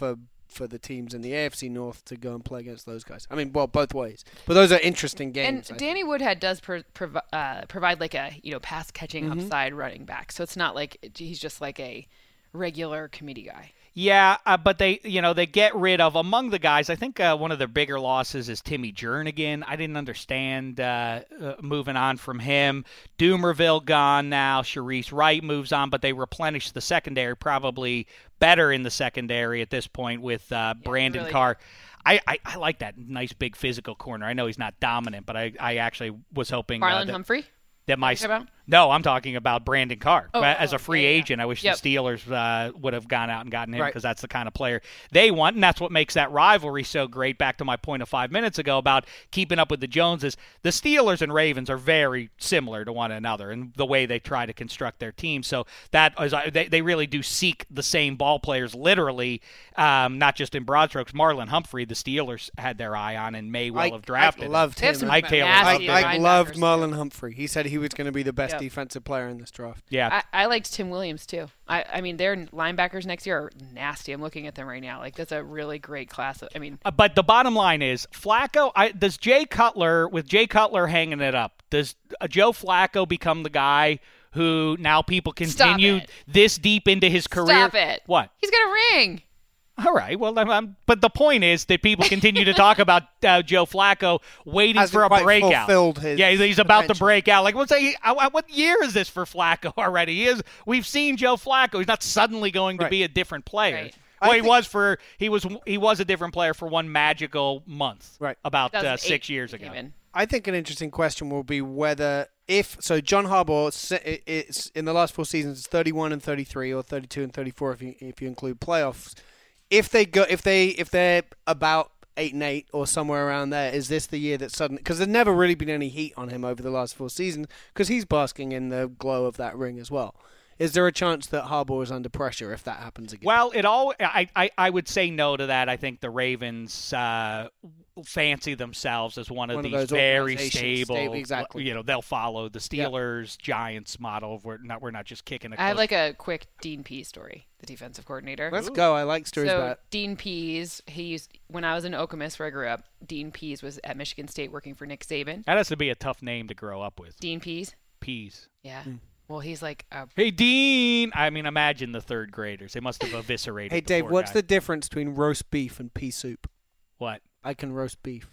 for the teams in the A F C North to go and play against those guys. I mean, well, both ways. But those are interesting games. And Danny Woodhead does pro- provi- uh, provide like a you know pass catching Mm-hmm. upside running back, so it's not like he's just like a regular committee guy. Yeah, uh, but they, you know, they get rid of, among the guys, I think uh, one of their bigger losses is Timmy Jernigan. I didn't understand uh, uh, moving on from him. Doomerville gone now. Sharice Wright moves on, but they replenish the secondary, probably better in the secondary at this point with uh, Brandon really Carr. I, I, I like that nice big physical corner. I know he's not dominant, but I, I actually was hoping Marlon uh, that, Humphrey. that my talking about? No, I'm talking about Brandon Carr. Oh, As oh, a free yeah, yeah. agent, I wish Yep. the Steelers uh, would have gone out and gotten him Right. because that's the kind of player they want, and that's what makes that rivalry so great. Back to my point of five minutes ago about keeping up with the Joneses. The Steelers and Ravens are very similar to one another in the way they try to construct their team. So that is, they, they really do seek the same ball players, literally, um, not just in broad strokes. Marlon Humphrey, the Steelers had their eye on and may well I, have drafted. I loved They have him. some Ike Taylor. nasty I, I linebackers, loved too. Marlon Humphrey. He said he was going to be the best Yep. defensive player in this draft. Yeah. I, I liked Tim Williams too. I, I mean, their linebackers next year are nasty. I'm looking at them right now. Like that's a really great class. Of, I mean, Uh, But the bottom line is, Flacco, I, does Jay Cutler, with Jay Cutler hanging it up, does uh, Joe Flacco become the guy who now people continue it. this deep into his career? stop it. What? He's got a ring. All right. Well, I'm, I'm, but the point is that people continue to talk about uh, Joe Flacco waiting Hasn't for a quite breakout. fulfilled his yeah, he's about to potential. break out. Like, what's say, uh, what year is this for Flacco already? He is. We've seen Joe Flacco. He's not suddenly going to Right. be a different player. Right. Well, I he think- was for he was he was a different player for one magical month. Right. About uh, two thousand eight six years he ago. came in. I think an interesting question will be whether if so John Harbaugh se- it's in the last four seasons it's thirty-one and thirty-three or thirty-two and thirty-four if you if you include playoffs. If they go if they if they're about eight and eight or somewhere around there, is this the year that suddenly because there's never really been any heat on him over the last four seasons because he's basking in the glow of that ring as well. Is there a chance that Harbaugh is under pressure if that happens again? Well, it all I, I, I would say no to that. I think the Ravens uh, fancy themselves as one of One of these those very organizations, stable. stable, exactly. You know, they'll follow the Steelers Giants model. Of we're not we're not just kicking a. I have close- like a quick Dean Pease story, the defensive coordinator. Let's go. I like stories so about. Dean Pease, he used when I was in Okemos where I grew up. Dean Pease was at Michigan State working for Nick Saban. that has to be a tough name to grow up with. Dean Pease. Peas. Yeah. Well, he's like a Hey, Dean. I mean, imagine the third graders. They must have eviscerated. Hey the Dave, poor what's guy. the difference between roast beef and pea soup? what? I can roast beef.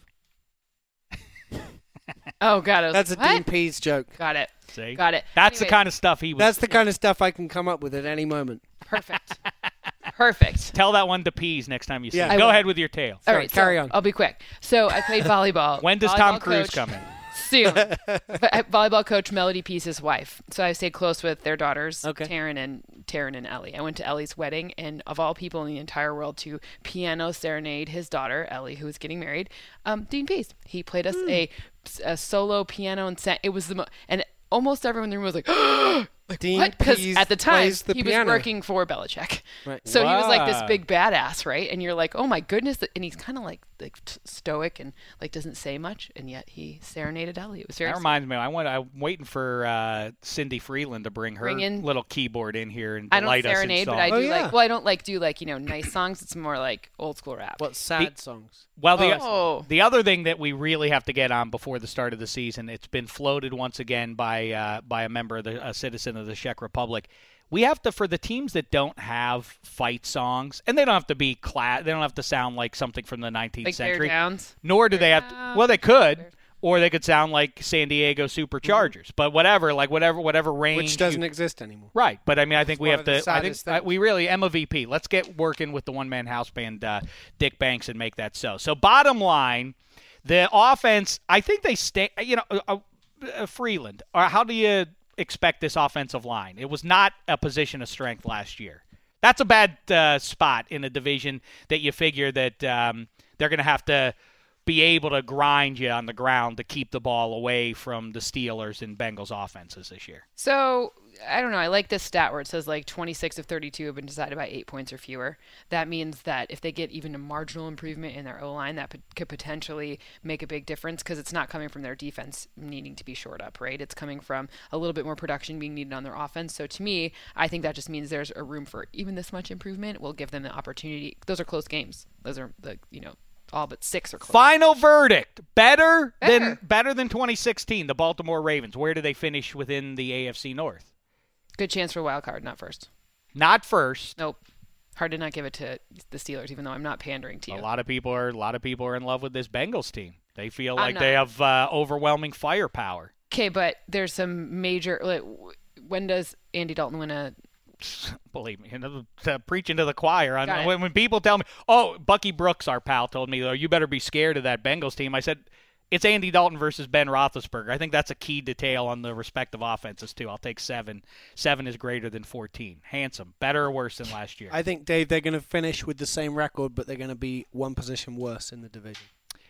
oh god, I was That's a like, Dean what? Pease joke. Got it. See, Got it. That's the Anyway, kind of stuff he was. That's the kind of stuff I can come up with at any moment. perfect. Perfect. Tell that one to Peas next time you see. Yeah. him. I Go will. ahead with your tale. All Sorry, right, carry so on. I'll be quick. So I played volleyball. When does Tom Volleyball Cruise coach- come in? Soon. But I- volleyball coach Melody Peace's wife. So I stayed close with their daughters, Okay. Taryn and Taryn and Ellie. I went to Ellie's wedding, and of all people in the entire world, to piano serenade his daughter Ellie, who was getting married. Um, Dean Pease. He played us Hmm. a, a solo piano and sang. It was the mo- and almost everyone in the room was like. Like, Dean what? Because Pease at the time plays the he piano. was working for Belichick, Right. so he was like this Wow. big badass, right? And you're like, oh my goodness, and he's kind of like like t- stoic and like doesn't say much, and yet he serenaded Ellie. It was very That reminds me. I want. I'm waiting for uh, Cindy Freeland to bring her Bring in- little keyboard in here and I don't delight us in serenade, song. but I do Oh, yeah. like. Well, I don't like do like you know nice songs. It's more like old school rap. What sad songs? Well, the Oh. the other thing that we really have to get on before the start of the season, it's been floated once again by uh, by a member of the a citizen of the Czech Republic. We have to, for the teams that don't have fight songs, and they don't have to be class, they don't have to sound like something from the nineteenth like Bear century. Downs. Nor do they have to, well, they could, or they could sound like San Diego Superchargers. But whatever, like whatever, whatever range. Which doesn't you- exist anymore. Right, but I mean, I think we one have of the to. I think saddest uh, things. we really Emma V P. Let's get working with the one-man house band, uh, Dick Banks, and make that so. So, bottom line, the offense. I think they stay. You know, uh, uh, Freeland. Or how do you expect this offensive line? It was not a position of strength last year. That's a bad uh, spot in a division that you figure that um, they're going to have to be able to grind you on the ground to keep the ball away from the Steelers and Bengals offenses this year. So I don't know. I like this stat where it says like twenty-six of thirty-two have been decided by eight points or fewer. That means that if they get even a marginal improvement in their O-line, that p- could potentially make a big difference because it's not coming from their defense needing to be shored up, right? It's coming from a little bit more production being needed on their offense. So to me, I think that just means there's a room for even this much improvement. Will give them the opportunity. Those are close games. Those are the, you know, all but six are close. Final verdict. Better, Better. than better than twenty sixteen, the Baltimore Ravens. Where do they finish within the A F C North? Good chance for a wild card, not first. Not first. Nope. Hard to not give it to the Steelers, even though I'm not pandering to you. A lot of people are a lot of people are in love with this Bengals team. They feel like not. they have uh, overwhelming firepower. Okay, but there's some major. Like, when does Andy Dalton win a? Believe me, you know, to preaching to the choir. Got On, it. when, when people tell me, "Oh, Bucky Brooks, our pal, told me, oh, you better be scared of that Bengals team," I said, it's Andy Dalton versus Ben Roethlisberger. I think that's a key detail on the respective offenses, too. I'll take seven. Seven is greater than fourteen. Handsome. Better or worse than last year? I think, Dave, they're going to finish with the same record, but they're going to be one position worse in the division.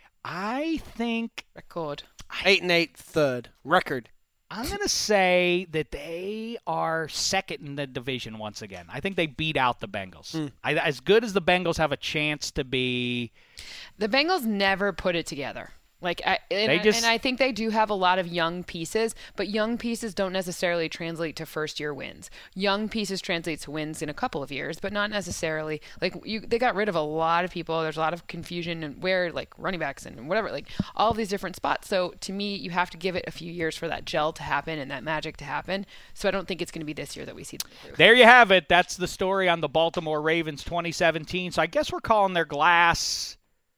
I think Record. Eight and eight, third. Record. I'm going to say that they are second in the division once again. I think they beat out the Bengals. Mm. I, as good as the Bengals have a chance to be, The Bengals never put it together. Like, I, and, They I- just- and I think they do have a lot of young pieces, but young pieces don't necessarily translate to first-year wins. Young pieces translate to wins in a couple of years, but not necessarily. Like, you, they got rid of a lot of people. There's a lot of confusion and where, like, running backs and whatever, like, all of these different spots. So, to me, you have to give it a few years for that gel to happen and that magic to happen. So, I don't think it's going to be this year that we see them improve. there you have it. That's the story on the Baltimore Ravens twenty seventeen. So I guess we're calling their glass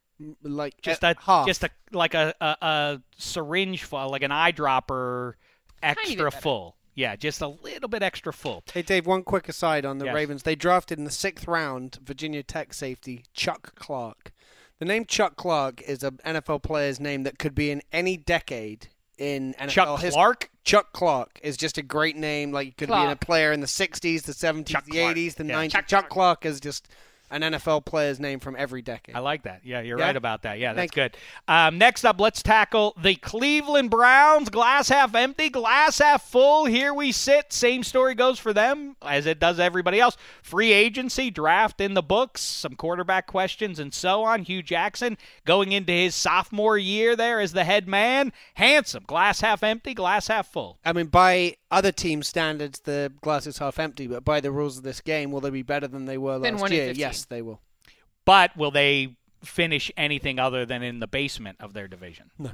Like just at a half. just a like a, a, a syringe full, like an eyedropper, extra bit better. full. Yeah, just a little bit extra full. Hey, Dave, one quick aside on the Yes. Ravens. They drafted in the sixth round Virginia Tech safety Chuck Clark. The name Chuck Clark is an N F L player's name that could be in any decade in N F L Chuck history. Clark. Chuck Clark is just a great name. Like, you could be in a Clark. player in the sixties, the seventies, Chuck the Clark. eighties, the Yeah, nineties. Chuck Chuck Clark is just an N F L player's name from every decade. I like that. Yeah, you're Yeah? right about that. Yeah, that's Thank you. good. Um, next up, let's tackle the Cleveland Browns. Glass half empty, glass half full. Here we sit. Same story goes for them as it does everybody else. Free agency, draft in the books, some quarterback questions, and so on. Hugh Jackson going into his sophomore year there as the head man. Handsome. Glass half empty, glass half full. I mean, by other team standards, the glass is half empty, but by the rules of this game, will they be better than they were Then last one in year? fifteen. Yes, they will. But will they finish anything other than in the basement of their division? No.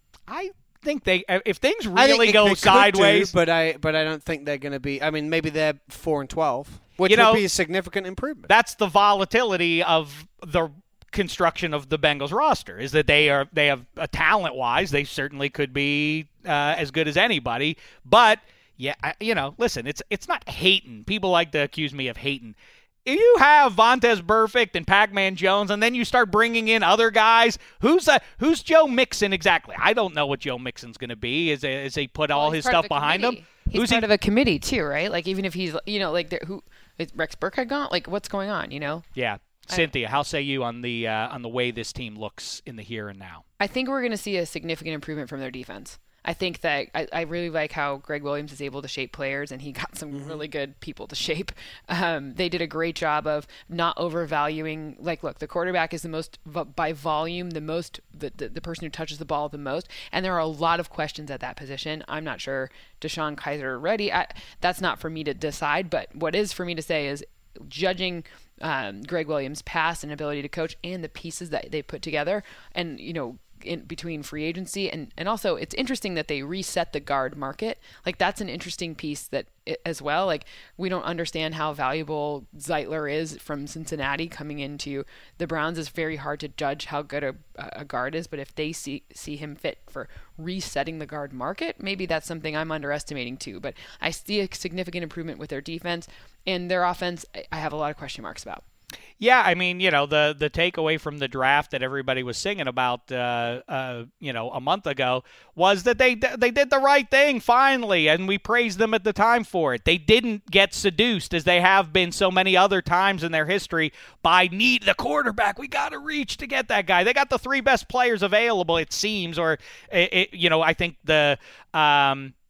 I think they, if things I think really they- go they could sideways. do, but I but I don't think they're going to be. I mean, maybe they're four and twelve, which You know, would be a significant improvement. That's the volatility of the construction of the Bengals roster, is that they are they have a talent wise they certainly could be uh, as good as anybody, but yeah, I- you know, listen, it's it's not hating. People like to accuse me of hating. If you have Vontaze Burfict and Pac-Man Jones, and then you start bringing in other guys, who's uh, who's Joe Mixon exactly? I don't know what Joe Mixon's going to be. Is is he put all Well, his he's part stuff of a behind him? committee. He's Who's part he? of a committee too, right? Like, even if he's, you know, like, there- who is Rex Burkhead gone? Like, what's going on? You know, Yeah, Cynthia, how say you on the uh, on the way this team looks in the here and now? I think we're going to see a significant improvement from their defense. I think that I, I really like how Greg Williams is able to shape players, and he got some Mm-hmm. really good people to shape. Um, they did a great job of not overvaluing. Like, look, the quarterback is the most, by volume, the most, the, the, the person who touches the ball the most, and there are a lot of questions at that position. I'm not sure Deshaun Kaiser ready. I, that's not for me to decide, but what is for me to say is, judging um, Greg Williams' past and ability to coach and the pieces that they put together, and, you know, in between free agency and, and also it's interesting that they reset the guard market. Like, that's an interesting piece that as well. Like, we don't understand how valuable Zeitler is from Cincinnati coming into the Browns. It's very hard to judge how good a, a guard is, but if they see see him fit for resetting the guard market, maybe that's something I'm underestimating too. But I see a significant improvement with their defense, and their offense I have a lot of question marks about. Yeah, I mean, you know, the the takeaway from the draft that everybody was singing about, uh, uh, you know, a month ago was that they they did the right thing finally, and we praised them at the time for it. They didn't get seduced, as they have been so many other times in their history, by need the quarterback. We got to reach to get that guy. They got the three best players available, it seems, or it, it, you know, I think the. Um,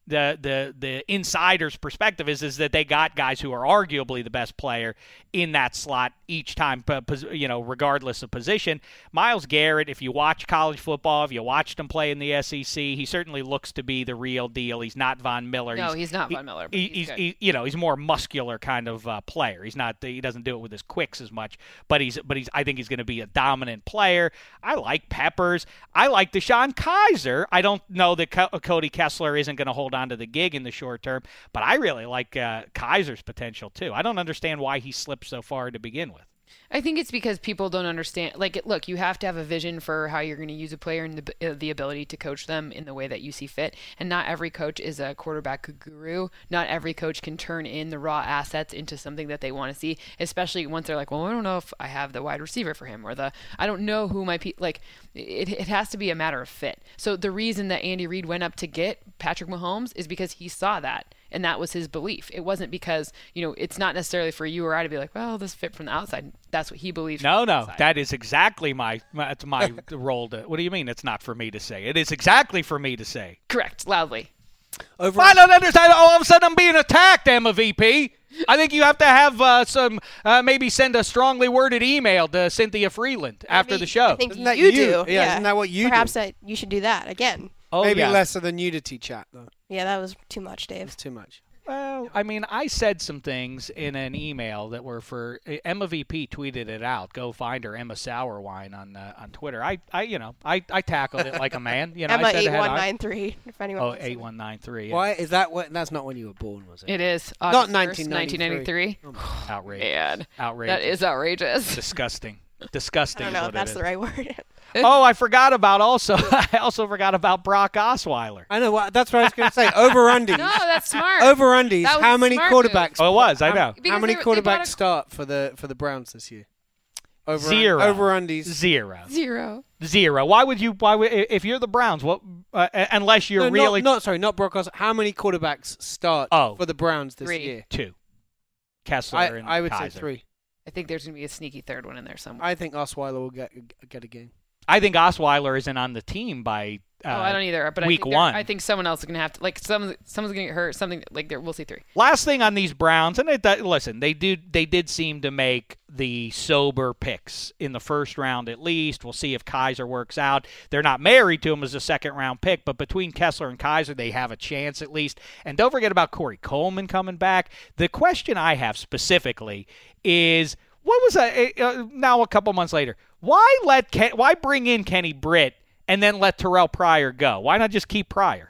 the the the insider's perspective is is that they got guys who are arguably the best player in that slot each time, you know, regardless of position. Myles Garrett, if you watch college football, if you watched him play in the S E C, he certainly looks to be the real deal. He's not Von Miller. No, he's, he's not he, Von Miller. But he, he's, he's he, you know, he's more muscular kind of uh, player. He's not he doesn't do it with his quicks as much, but he's but he's I think he's going to be a dominant player. I like Peppers. I like Deshaun Kaiser. I don't know that Co- Cody Kessler isn't going to hold on to the gig in the short term, but I really like uh, Kaiser's potential too. I don't understand why he slipped so far to begin with. I think it's because people don't understand. Like, look, you have to have a vision for how you're going to use a player and the, uh, the ability to coach them in the way that you see fit. And not every coach is a quarterback guru. Not every coach can turn in the raw assets into something that they want to see, especially once they're like, well, I don't know if I have the wide receiver for him, or the I don't know who my pe-. Like, it, it has to be a matter of fit. So the reason that Andy Reid went up to get Patrick Mahomes is because he saw that. And that was his belief. It wasn't because, you know, it's not necessarily for you or I to be like, well, this fit from the outside. That's what he believes. No, no, outside. that is exactly my my, it's my role to. What do you mean it's not for me to say? It is exactly for me to say. Correct, loudly. Over I don't understand. All of a sudden I'm being attacked, Emma V P. I think you have to have uh, some, uh, maybe send a strongly worded email to Cynthia Freeland after Maybe- the show. I think Isn't that you, you? do. Yeah, isn't that what you do? Perhaps that you should do that again. oh, Maybe yeah. less of the nudity chat, though. Yeah, that was too much, Dave. It's too much. Well, I mean, I said some things in an email that were for Emma V P tweeted it out. Go find her, Emma Sourwine on uh, on Twitter. I, I, you know, I, I tackled it like a man. You know, Emma I said eight it head one on. nine three. If anyone. Oh, wants to- eight one nine three. Why is that? What? That's not when you were born, was it? It is. Not August nineteen first, ninety-three. nineteen ninety-three. Outrageous. Man, Outrageous. that is outrageous. disgusting. I Disgusting. don't is know what if that's it the is. right word. Oh, I forgot about also. I also forgot about Brock Osweiler. I know. What, that's what I was going to say. Over undies. No, that's smart. Over undies. That was How a many smart quarterbacks? Oh, it was. I know. How, Because how many they- they bought quarterbacks a- start for the for the Browns this year? Over Zero. Over undies. Zero. Zero. Zero. Why would you? Why would if you're the Browns? What? Uh, unless you're No, really not, not sorry, not Brock Osweiler. How many quarterbacks start Oh. for the Browns this Three. year? two. Kessler I, and I would Kaiser. say three. I think there's going to be a sneaky third one in there somewhere. I think Osweiler will get get a game. I think Osweiler isn't on the team by uh, oh, I don't either. But week I think they're- one. I think someone else is going to have to, like, some, someone's going to get hurt. Something like there. We'll see three. Last thing on these Browns, and it, that, listen, they do they did seem to make the sober picks in the first round at least. We'll see if Kaiser works out. They're not married to him as a second round pick, but between Kessler and Kaiser, they have a chance at least. And don't forget about Corey Coleman coming back. The question I have specifically is, what was that? Uh, now a couple months later, why let Ken, why bring in Kenny Britt and then let Terrell Pryor go? Why not just keep Pryor?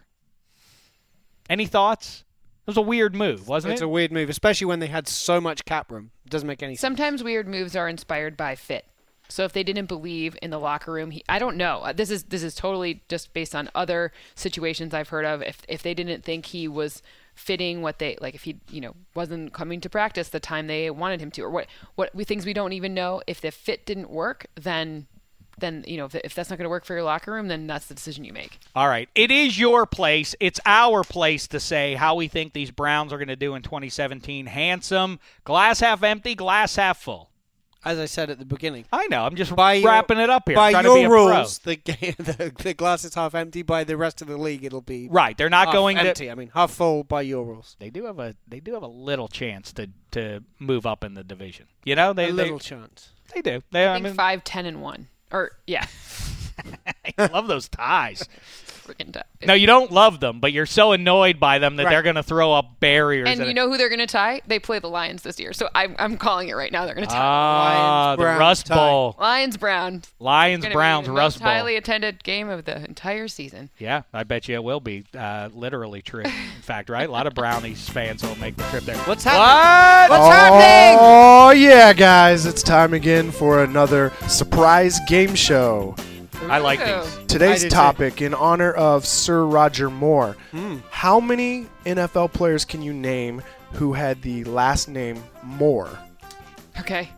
Any thoughts? It was a weird move, wasn't It's it? a weird move, especially when they had so much cap room. It doesn't make any sense. Sometimes weird moves are inspired by fit. So if they didn't believe in the locker room, he, I don't know. Uh, This is this is totally just based on other situations I've heard of. If if they didn't think he was fitting what they like, if he you know wasn't coming to practice the time they wanted him to, or what what we things we don't even know. If the fit didn't work, then then you know if, if that's not going to work for your locker room, then that's the decision you make. All right. It is your place. It's our place to say how we think these Browns are going to do in twenty seventeen. Handsome, glass half empty, glass half full. As I said at the beginning. I know. I'm just By your- wrapping it up here. By trying to be your a rules, the, game, the the glass is half empty. By the rest of the league, it'll be pro. Right. They're not half going empty. to. I mean, half full by your rules. They do have a. They do have a little chance to to move up in the division. You know, they a little they, chance. they do. They. I I think mean, five, ten, and one, or yeah, I love those ties. freaking tough. No, you don't love them, but you're so annoyed by them that Right. they're going to throw up barriers. And in you it. know who they're going to tie? They play the Lions this year, so I'm I'm calling it right now. They're going to tie. Ah, Lions, the Browns Rust tie. Bowl. Lions Browns. Lions Gonna Browns be the Rust most Bowl. highly attended game of the entire season. Yeah, I bet you it will be uh, literally true. In fact, right? A lot of Brownies fans will make the trip there. What's What? happening? What's happening? Oh, yeah, guys. It's time again for another surprise game show. I like Ooh. these. I Today's do too. topic, in honor of Sir Roger Moore. Mm. How many N F L players can you name who had the last name Moore? Okay.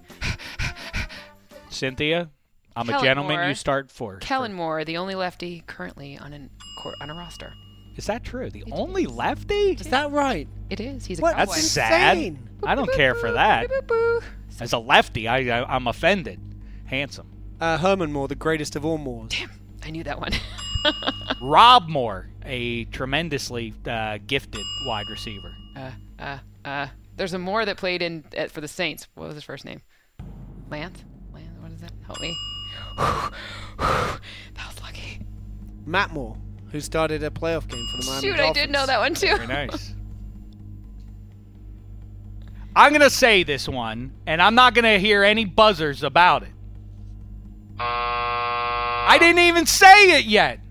Cynthia, I'm a Kellen gentleman. Moore. You start for. Kellen Moore, the only lefty currently on an court, on a roster. Is that true? The only lefty? Is that right? It is. He's a What? That's cowboy. sad. insane. I don't care for that. Boo, boo, boo. As a lefty, I, I I'm offended. Handsome. Uh, Herman Moore, the greatest of all Moors. I knew that one. Rob Moore, a tremendously uh, gifted wide receiver. Uh, uh, uh. There's a Moore that played in uh, for the Saints. What was his first name? Lance? Lance? What is that? Help me. That was lucky. Matt Moore, who started a playoff game for the Miami Shoot, Dolphins. I did know that one too. Very nice. I'm going to say this one, and I'm not going to hear any buzzers about it. I didn't even say it yet.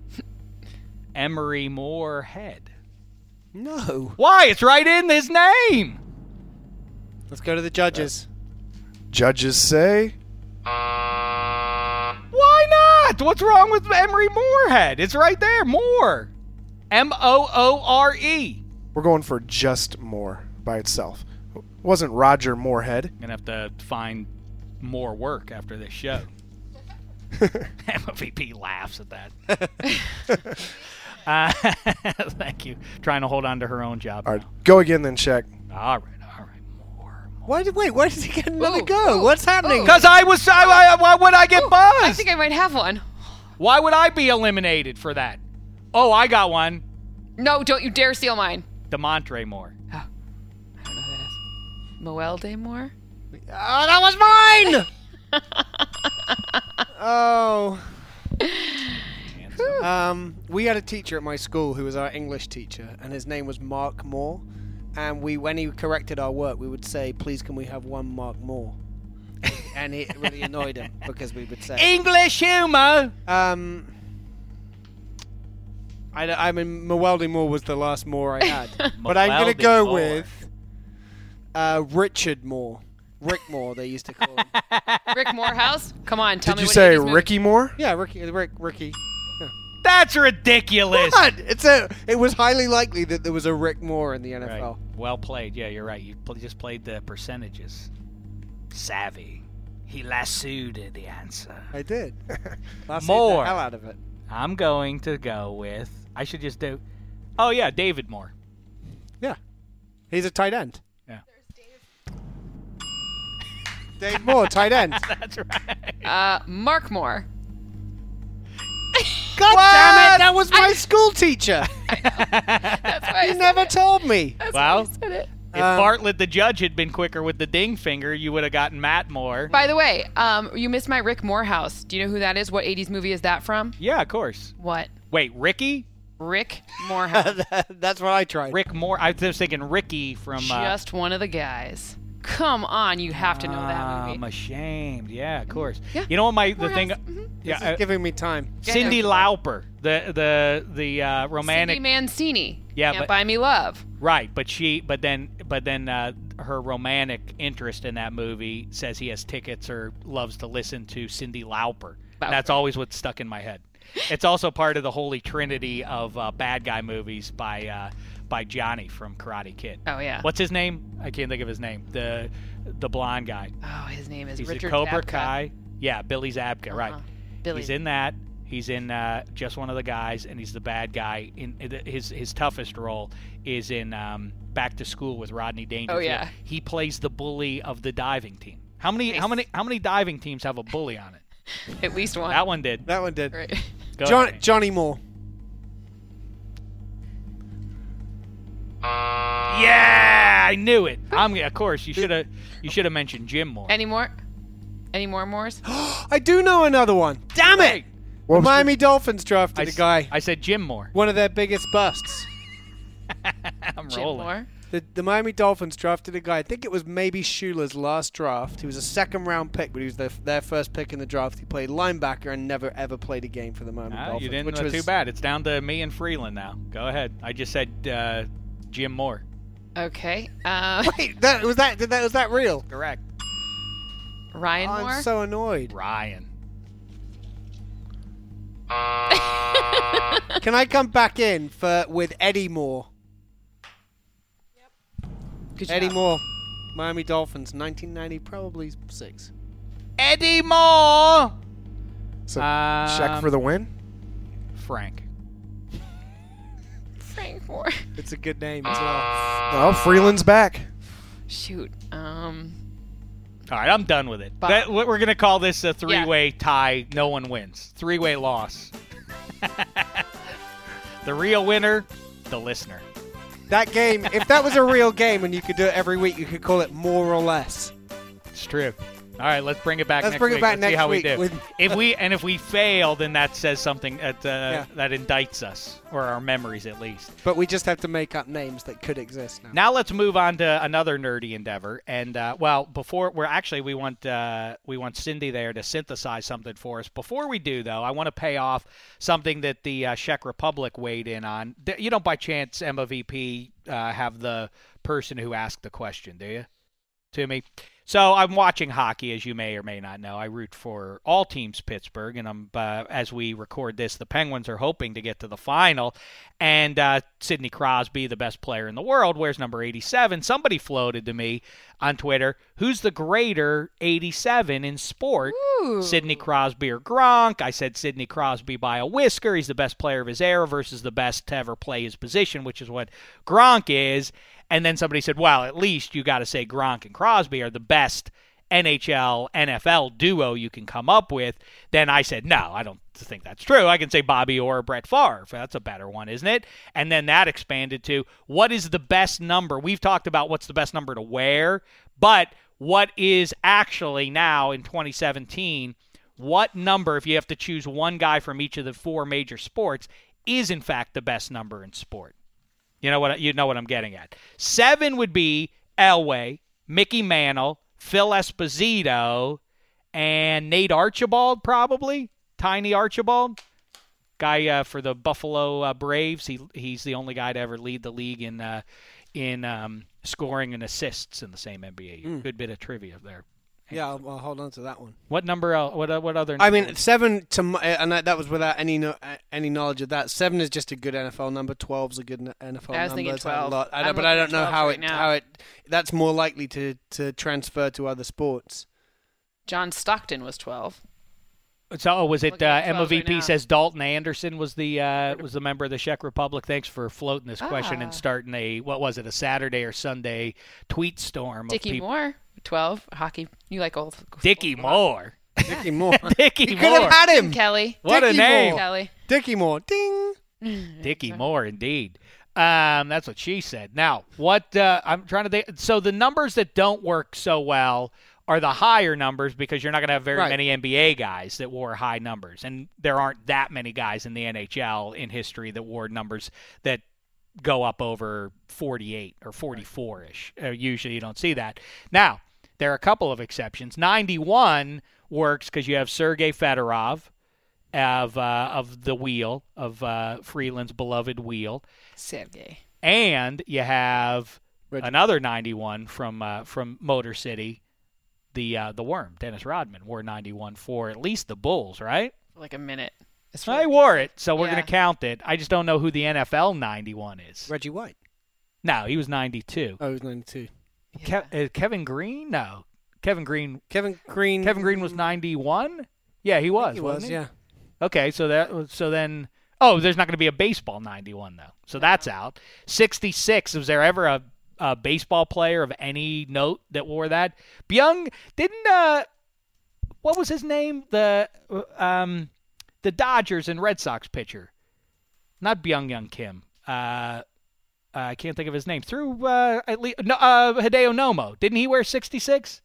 Emery Moorhead. No. Why? It's right in his name. Let's go to the judges. Judges say Why not? What's wrong with Emery Moorhead? It's right there. Moore. M O O R E. we're going for just Moore by itself. It wasn't Roger Moorhead. I'm going to have to find more work after this show. M V P laughs at that. uh, thank you. Trying to hold on to her own job. All right, go again then, check. All right, all right. More. Why did, wait, why did he get another Ooh, go? ooh, What's happening? Because I was. I, I, why would I get Ooh, buzzed? I think I might have one. Why would I be eliminated for that? Oh, I got one. No, don't you dare steal mine. DeMontre Moore. I don't know who that is. Moel Day Moore? Oh, that was mine! Oh. Um, we had a teacher at my school who was our English teacher, and his name was Mark Moore. And we, when he corrected our work, we would say, "Please, can we have one Mark Moore?" And it really annoyed him because we would say, English humor. um, I, I mean, Meweldy Moore was the last Moore I had, but I'm gonna Meweldy go Moore. with uh, Richard Moore, Rick Moore. They used to call him. Rick Morehouse? Come on, tell Did me you what say eighties movie- Ricky Moore? Yeah, Ricky, Rick, Ricky. That's ridiculous. What? It's a. It was highly likely that there was a Rick Moore in the N F L. Right. Well played. Yeah, you're right. You pl- just played the percentages. Savvy. He lassoed the answer. I did. Lassoed More. the hell out of it. I'm going to go with. I should just do. Oh yeah, David Moore. Yeah, he's a tight end. Yeah. Dave Moore, tight end. That's right. Uh, Mark Moore. God damn it! That was my school teacher. That's why I You said never it. told me. That's Well. why I said it. If Um, Bartlett the judge had been quicker with the ding finger, you would have gotten Matt Moore. By the way, um, you missed my Rick Morehouse. Do you know who that is? What eighties movie is that from? Yeah, of course. What? Wait, Ricky? Rick Morehouse. That's what I tried. Rick Moore. I was thinking Ricky from. Uh, Just one of the guys. Come on, you have to know that I'm movie. ashamed. Yeah, of course. Yeah. You know what my the Morehouse. thing? Mhm. Yeah, This is uh, giving me time. Cindy Yeah. Lauper, the the the uh, romantic. Cindy Mancini. Yeah, Can't but- buy me love. Right, but she, but then, but then, uh, her romantic interest in that movie says he has tickets or loves to listen to Cindy Lauper. And that's always what's stuck in my head. It's also part of the holy trinity of uh, bad guy movies by uh, by Johnny from Karate Kid. Oh yeah. What's his name? I can't think of his name. The the blonde guy. Oh, his name is He's Richard in Cobra Zabka. Kai. Yeah, Billy Zabka. Right. Uh-huh. Billy. He's in that. He's in uh, Just One of the Guys, and he's the bad guy. In his his toughest role is in um, Back to School with Rodney Dangerfield. Oh, yeah. He plays the bully of the diving team. How many how Nice. many how many diving teams have a bully on it? At least one. That one did. That one did. Right. Go John, ahead. Johnny Moore. Yeah, I knew it. I'm of course you should have you should have mentioned Jim Moore. Any more? Any more Moores? I do know another one. Damn it! What The was Miami Dolphins drafted I, a guy. I said Jim Moore. One of their biggest busts. I'm Jim rolling. Moore. The, the Miami Dolphins drafted a guy. I think it was maybe Schuler's last draft. He was a second round pick, but he was their, their first pick in the draft. He played linebacker and never ever played a game for the Miami Ah, Dolphins. you didn't. which uh, was, too bad. It's down to me and Freeland now. Go ahead. I just said uh, Jim Moore. Okay. Uh, Wait, that was that. Did that was that real? Correct. Ryan I'm Moore. so annoyed. Ryan. Can I come back in for with Eddie Moore? Good Eddie job. Moore, Miami Dolphins, nineteen ninety, probably six. Eddie Moore. So, Um, check for the win? Frank. Frank Moore. It's a good name as well. Oh, Freeland's back. Shoot. Um. All right, I'm done with it. But- That, we're going to call this a three-way tie. No one wins. Three-way loss. The real winner, the listener. That game, if that was a real game and you could do it every week, you could call it More or Less. It's true. All right, let's bring it back Let's next bring it week. back let's next see how week we do. with- if we and if we fail, then that says something that uh, Yeah. that indicts us, or our memories at least. But we just have to make up names that could exist now. Now let's move on to another nerdy endeavor. And uh, well, before we're actually we want uh, we want Cindy there to synthesize something for us. Before we do, though, I want to pay off something that the uh, Czech Republic weighed in on. You don't by chance, Emma V P, uh, have the person who asked the question, do you? To me. So I'm watching hockey, as you may or may not know. I root for all teams Pittsburgh, and I'm uh, as we record this, the Penguins are hoping to get to the final. And uh, Sidney Crosby, the best player in the world, wears number eighty-seven. Somebody floated to me on Twitter, who's the greater eighty-seven in sport? Ooh. Sidney Crosby or Gronk? I said Sidney Crosby by a whisker. He's the best player of his era versus the best to ever play his position, which is what Gronk is. And then somebody said, well, at least you got to say Gronk and Crosby are the best N H L, N F L duo you can come up with. Then I said, no, I don't think that's true. I can say Bobby Orr or Brett Favre. That's a better one, isn't it? And then that expanded to, what is the best number? We've talked about what's the best number to wear, but what is actually now in twenty seventeen, what number, if you have to choose one guy from each of the four major sports, is in fact the best number in sport? You know what you know what I'm getting at. Seven would be Elway, Mickey Mantle, Phil Esposito, and Nate Archibald, probably. Tiny Archibald, guy uh, for the Buffalo uh, Braves. He he's the only guy to ever lead the league in uh, in um, scoring and assists in the same N B A. Mm. Good bit of trivia there. Yeah, I'll, I'll hold on to that one. What number? Uh, what uh, what other? I mean, seven to my, and that, that was without any no, any knowledge of that. Seven is just a good N F L number. Twelve's a good N F L I was number. thinking It's a twelve. lot. I I'm don't, but I looking don't at know how twelve it right now. how it. That's more likely to, to transfer to other sports. John Stockton was twelve. So oh, was it Looking uh, at Emma twelve V right P now. says Dalton Anderson was the uh, was the member of the Czech Republic? Thanks for floating this question Ah. and starting a what was it a Saturday or Sunday tweet storm of Dickie people. Moore, twelve. Hockey. You like old. Dickie Moore. Dickie Moore. Dickie You Moore. could have had him. Kelly. What a Dickie name. Moore. Kelly. Dickie Moore. Ding. Dickie Moore, indeed. Um, that's what she said. Now, what uh, I'm trying to think. So the numbers that don't work so well are the higher numbers because you're not going to have very Right. many N B A guys that wore high numbers, and there aren't that many guys in the N H L in history that wore numbers that go up over forty-eight or forty-four-ish. Uh, usually, you don't see that. Now, there are a couple of exceptions. ninety-one works because you have Sergei Fedorov of uh, of the wheel of uh, Freeland's beloved wheel, Sergey. and you have Reggie. another ninety-one from uh, from Motor City, the uh, the Worm. Dennis Rodman wore ninety-one for at least the Bulls, right? For like a minute. It's I really- wore it, so we're Yeah. going to count it. I just don't know who the N F L ninety-one is. Reggie White. No, he was ninety-two. Oh, he was ninety-two. Yeah. Ke- uh, Kevin Green? No. Kevin Green Kevin Green. Kevin Green was ninety-one? Yeah, he was. He wasn't was. he? Yeah. Okay, so that was- so then oh, there's not going to be a baseball ninety-one though. So that's out. sixty-six, was there ever a, a baseball player of any note that wore that? Byung didn't uh what was his name? The uh, um the Dodgers and Red Sox pitcher. Not Byung Young Kim. Uh I can't think of his name. Through uh, at least no, uh, Hideo Nomo. Didn't he wear sixty-six?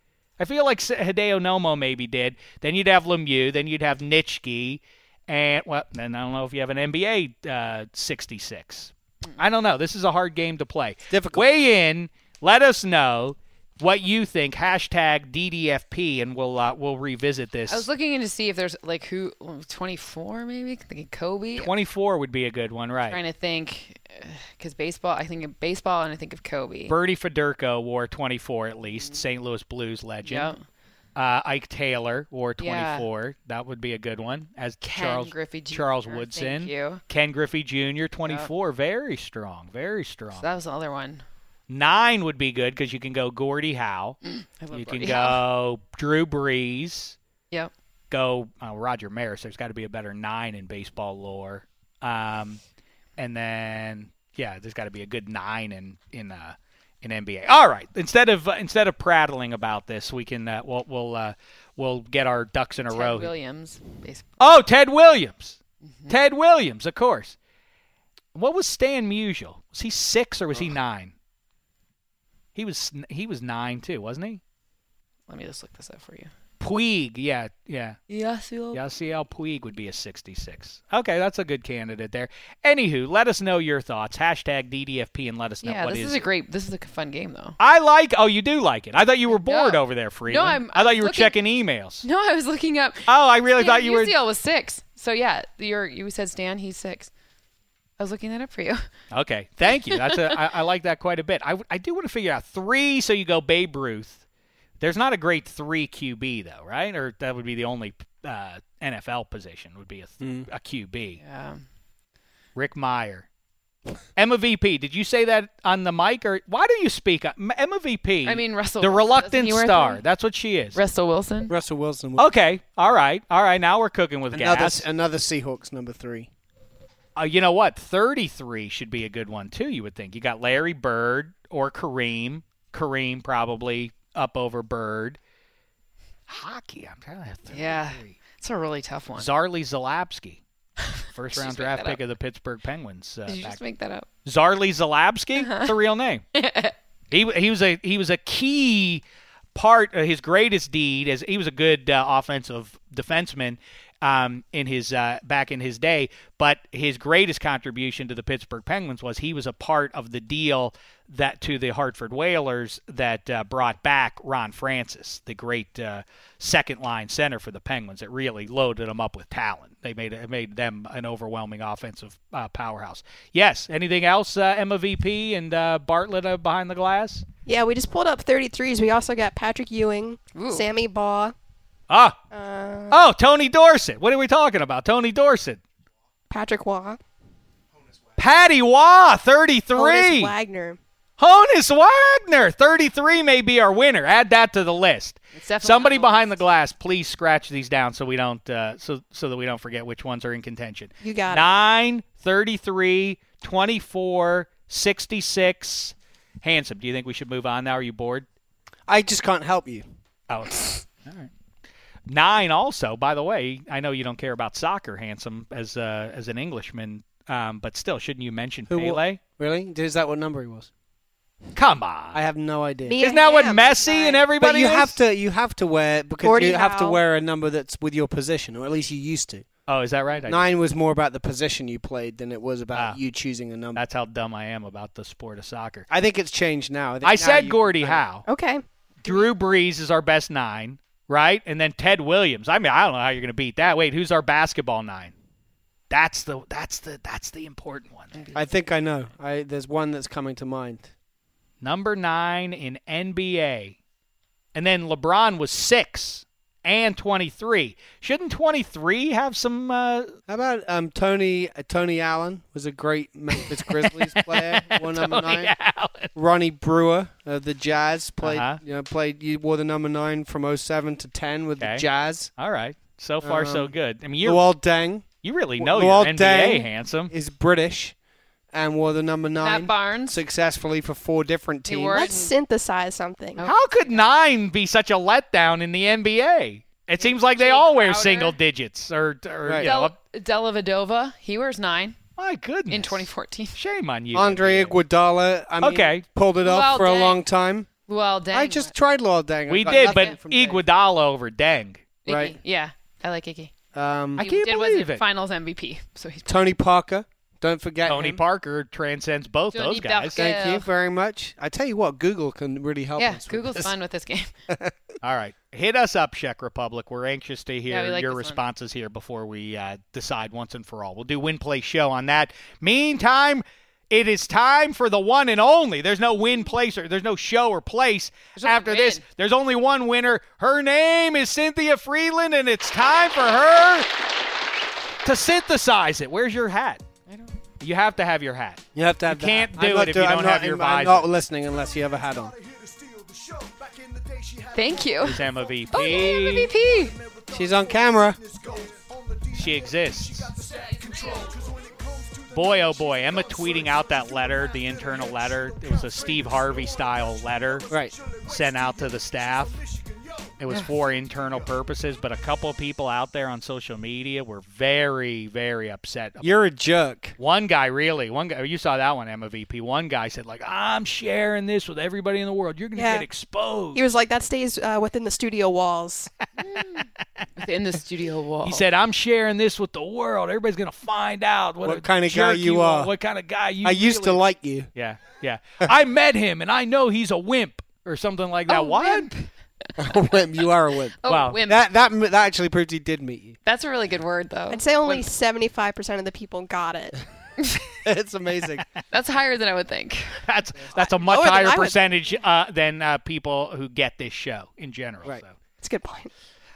I feel like Hideo Nomo maybe did. Then you'd have Lemieux. Then you'd have Nitschke. And, well, then I don't know if you have an N B A uh, sixty-six. I don't know. This is a hard game to play. difficult. Weigh in. Let us know what you think. Hashtag D D F P, and we'll uh, we'll revisit this. I was looking in to see if there's like who twenty-four maybe thinking Kobe. twenty-four would be a good one, right? Trying to think because baseball. I think of baseball and I think of Kobe. Bernie Federko wore twenty-four at least. Saint Louis Blues legend. Yep. Uh, Ike Taylor wore Yeah. twenty-four. That would be a good one. As Ken Charles Griffey Junior Charles Thank Woodson. you. Ken Griffey Junior twenty-four. Very strong. Very strong. So that was the other one. Nine would be good because you can go Gordie Howe. I love You can Gordie Howe. go Drew Brees. Yep. Go uh, Roger Maris. There's got to be a better nine in baseball lore. Um, and then yeah, there's got to be a good nine in in uh, in N B A. All right. Instead of uh, instead of prattling about this, we can uh, we'll we'll uh, we'll get our ducks in a Ted row. Williams. Baseball. Oh, Ted Williams. Mm-hmm. Ted Williams, of course. What was Stan Musial? Was he six or was he nine? He was he was nine too, wasn't he? Let me just look this up for you. Puig, yeah, yeah. Yasiel. Yasiel Puig would be a sixty-six. Okay, that's a good candidate there. Anywho, let us know your thoughts. Hashtag D D F P and let us know Yeah, what this is. is a great. This is a fun game though. I like. Oh, you do like it. I thought you were bored No. over there, Freeland. No, I'm- I thought I'm you were looking- checking emails. No, I was looking up. Oh, I really thought you were. U C L was six. So yeah, you're you said Stan. He's six. I was looking that up for you. Okay, thank you. That's a. I, I like that quite a bit. I, I do want to figure out three. So you go Babe Ruth. There's not a great three Q B though, right? Or that would be the only uh, N F L position would be a, th- a Q B. Yeah. Rick Meyer. Emma V P. Did you say that on the mic or why do you speak? M- Emma V P. I mean Russell. the Wilson, reluctant doesn't he wear star. three? That's what she is. Russell Wilson. Russell Wilson. Okay. All right. All right. Now we're cooking with Another, gas. another Seahawks number three. Uh, you know what? thirty-three should be a good one, too, you would think. You got Larry Bird or Kareem. Kareem probably up over Bird. Hockey, I'm trying to have thirty-three. Yeah, it's a really tough one. Zarly Zalapski. First Did you round just make draft that pick up? of the Pittsburgh Penguins. Uh, Did you back just make that up? Zarly Zalapski? That's a real name. he he was a he was a key part of his greatest deed as he was a good uh, offensive defenseman um, in his uh, back in his day, but his greatest contribution to the Pittsburgh Penguins was he was a part of the deal that to the Hartford Whalers that uh, brought back Ron Francis, the great uh, second line center for the Penguins. It really loaded them up with talent. They made it made them an overwhelming offensive uh, powerhouse. Yes. Anything else, uh, Emma V P and uh, Bartlett uh, behind the glass? Yeah, we just pulled up thirty-threes. We also got Patrick Ewing, Ooh. Sammy Baugh. Ah. Uh, Oh, Tony Dorsett. What are we talking about? Tony Dorsett. Patrick Waugh. Patty Waugh, Honus thirty-three. Wagner. Honus Wagner, thirty-three may be our winner. Add that to the list. It's definitely Somebody on the behind the glass, please scratch these down so we don't uh, so so that we don't forget which ones are in contention. You got it. Nine, thirty-three, twenty-four, sixty-six. Handsome, do you think we should move on now? Are you bored? I just can't help you. Oh, okay. All right. Nine also, by the way, I know you don't care about soccer, Handsome, as uh, as an Englishman, um, but still, shouldn't you mention Who wa- Pele? Really? Is that what number he was? Come on. I have no idea. Mia Isn't that what Hamm, Messi right. and everybody But you is? have to you have to wear because Gordie you have to Howe. wear a number that's with your position, or at least you used to. Oh, is that right? I- Nine was more about the position you played than it was about Ah. you choosing a number. That's how dumb I am about the sport of soccer. I think it's changed now. I, think I now said you- Gordie Howe. Okay. Drew Brees is our best nine, right? And then Ted Williams. I mean, I don't know how you're going to beat that. Wait, who's our basketball nine? That's the that's the that's the important one. I think I know. I there's one that's coming to mind. Number nine in N B A. And then LeBron was six and twenty-three. Shouldn't twenty-three have some uh, How about um, Tony uh, Tony Allen was a great Memphis Grizzlies player. One number Tony nine. Allen? Ronnie Brewer of the Jazz played. Uh-huh. You know, played. You wore the number nine from oh seven to ten with Okay. the Jazz. All right. So far, so Um, good. I mean, you Luol Deng you really know Luol your N B A, Deng Handsome. is British, and wore the number nine Matt Barnes. successfully for four different He teams. wore it. Let's synthesize something. Oh. How could nine be such a letdown in the N B A? It seems like they Jay all wear Crowder. single digits. Or, or Right. you know, Del- Dellavedova. He wears nine my goodness. in twenty fourteen. Shame on you. Andre N B A. Iguodala. I mean, Okay. pulled it off Luol for a Deng. long time. Well, dang. I just tried Luol Deng. I We got did, nothing but from Deng. Iguodala over Deng. Icky. right. Yeah, I like Icky. Um, I He can't did believe was it. Finals M V P. So he's Tony Parker. Don't forget Tony him. Parker transcends both Tony those guys. Parker. Thank you Yeah. very much. I tell you what, Google can really help yeah. us. with Google's this. fun with this game. All right. Hit us up, Czech Republic. We're anxious to hear Yeah, we like your this one. responses here before we uh, decide once and for all. We'll do win, play, show on that. Meantime, it is time for the one and only. There's no win, place, or there's no show or place. There's only After win. this, there's only one winner. Her name is Cynthia Freeland, and it's time for her to synthesize it. Where's your hat? I don't. You have to have your hat. You have to have You that. can't I'm do not it if doing- you don't I'm have not, your I'm visor. not listening unless you have a hat on. Thank you. It's Emma V P. Oh, yeah, M V P. She's on camera. She exists. Boy, oh boy, Emma tweeting out that letter, the internal letter. It was a Steve Harvey style letter Right. sent out to the staff. It was for internal purposes, but a couple of people out there on social media were very, very upset. You're a jerk. One guy, really, one guy, you saw that one, Emma V P. One guy said, like, I'm sharing this with everybody in the world. You're going to Yeah. get exposed. He was like, that stays uh, within the studio walls. Within the studio wall. He said, I'm sharing this with the world. Everybody's going to find out what, What a kind of guy jerk you are. What kind of guy you I used to really- like you. Yeah, yeah. I met him, and I know he's a wimp or something like that. Oh, what? wimp. A wimp. You are a wimp. Oh, Wow. wimp. That that that actually proved he did meet you. That's a really good word, though. I'd say only Wimp. seventy-five percent of the people got it. It's amazing. That's higher than I would think. That's that's a much lower than higher I would- percentage uh, than uh, people who get this show in general. Right. So. It's a good point.